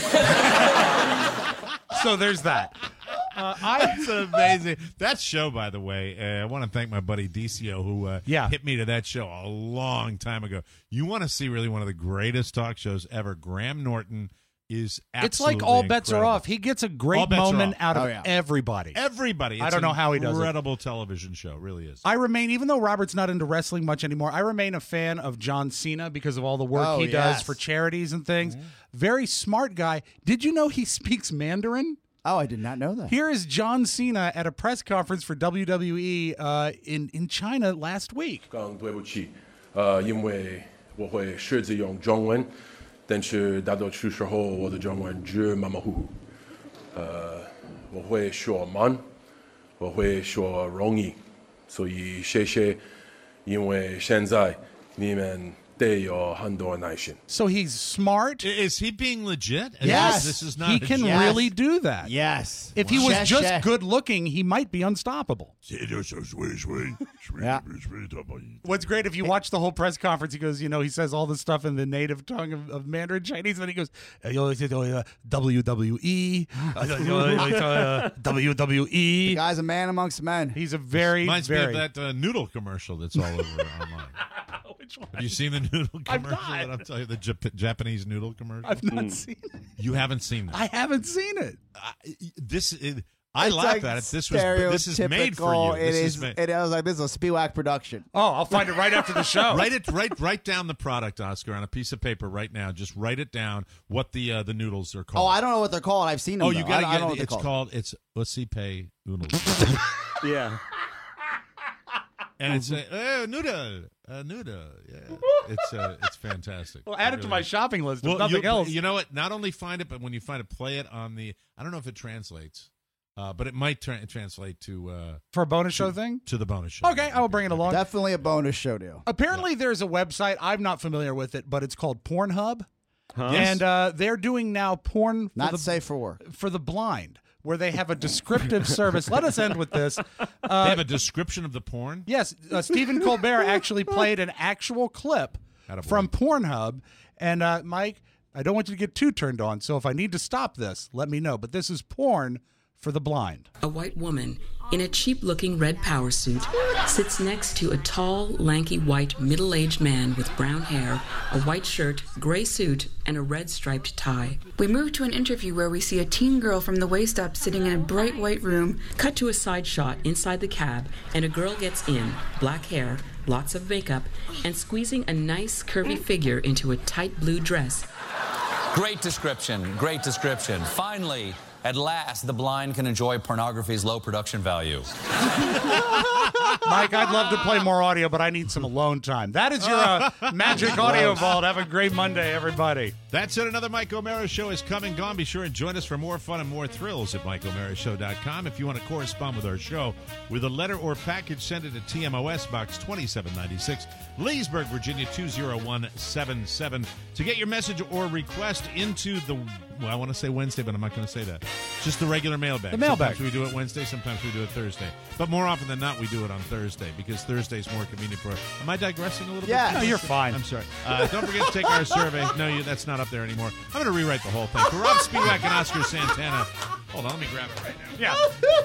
So there's that. That's amazing. That show, by the way, I want to thank my buddy Decio who hit me to that show a long time ago. You want to see really one of the greatest talk shows ever. Graham Norton is absolutely It's like all bets incredible. are off. He gets a great moment out of everybody. Everybody. It's I don't know how he does it. Incredible television show, really is. I remain, even though Robert's not into wrestling much anymore, I remain a fan of John Cena because of all the work he does for charities and things. Very smart guy. Did you know he speaks Mandarin? Oh, I did not know that. Here is John Cena at a press conference for WWE in China last week. 刚对不起，因为我会试着用中文，但是大多数时候我的中文只马马虎虎。我会说慢，我会说容易，所以谢谢，因为现在你们都有很多耐心。 So he's smart. Is he being legit? Yes. This is not. He a can joke? really do that. Yes. If he was just good looking, he might be unstoppable. Yeah. What's great, if you watch the whole press conference, he goes, he says all the stuff in the native tongue of Mandarin Chinese, and he goes, WWE, WWE. The guy's a man amongst men. He's a very, Reminds me very... of that noodle commercial that's all over online. Which one? Have you seen the noodle I've commercial not. that I'm telling you? The Japanese noodle commercial? I've not seen it. You haven't seen that? I haven't seen it. I It's laugh like at it. This is made for you. stereotypical. This It is is. made- It was like this is a Spiewak production. Oh, I'll find it right after the show. Write down the product, Oscar, on a piece of paper right now. Just write it down. What the noodles are called. Oh, I don't know what they're called. I've seen them. Oh, you though. got I don't know what it. they're It's called. called. It's Wasipe noodles. Yeah. And it's noodle. Yeah, it's fantastic. Well, add it to my shopping list. If Well, nothing else. You know what? Not only find it, but when you find it, play it on the. I don't know if it translates, but it might translate to For a bonus show thing? to the bonus show. Okay, I will bring it along. Definitely a bonus show deal. Apparently, there's a website. I'm not familiar with it, but it's called Pornhub. Huh? And they're doing now porn for Not safe for work. for the blind, where they have a descriptive service. Let us end with this. They have a description of the porn. Yes, Stephen Colbert actually played an actual clip from Pornhub. And Mike, I don't want you to get too turned on, so if I need to stop this, let me know. But this is porn for the blind. A white woman in a cheap-looking red power suit sits next to a tall, lanky, white, middle-aged man with brown hair, a white shirt, gray suit, and a red striped tie. We move to an interview where we see a teen girl from the waist up sitting in a bright white room. Cut to a side shot inside the cab, and a girl gets in, black hair, lots of makeup, and squeezing a nice, curvy figure into a tight blue dress. Great description. Great description. Finally, at last, the blind can enjoy pornography's low production value. Mike, I'd love to play more audio, but I need some alone time. That is your Magic Audio Vault. Have a great Monday, everybody. That's it. Another Mike O'Mara Show is come and gone. Be sure and join us for more fun and more thrills at MikeO'MaraShow.com. If you want to correspond with our show with a letter or package, send it to TMOS Box 2796, Leesburg, Virginia 20177. To get your message or request into the, well, I want to say Wednesday, but I'm not going to say that. Just the regular mailbag. The mailbag. Sometimes we do it Wednesday, sometimes we do it Thursday. But more often than not, we do it on Thursday because Thursday's more convenient for. Am I digressing a little Yeah. bit? No, you're fine. I'm sorry. Don't forget to take our survey. No, that's not up there anymore. I'm going to rewrite the whole thing. For Rob Spiewak and Oscar Santana. Hold on, let me grab it right now.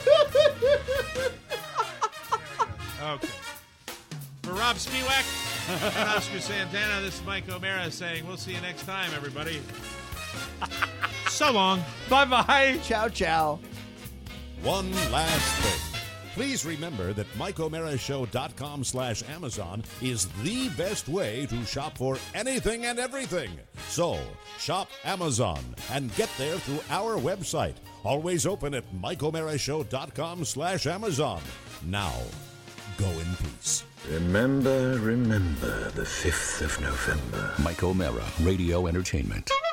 Yeah. Okay. For Rob Spiewak and Oscar Santana, this is Mike O'Mara saying we'll see you next time, everybody. So long. Bye-bye. Ciao, ciao. One last thing. Please remember that MikeO'MaraShow.com/Amazon is the best way to shop for anything and everything. So, shop Amazon and get there through our website. Always open at MikeO'MaraShow.com/Amazon. Now, go in peace. Remember the 5th of November. Mike O'Mara, Radio Entertainment.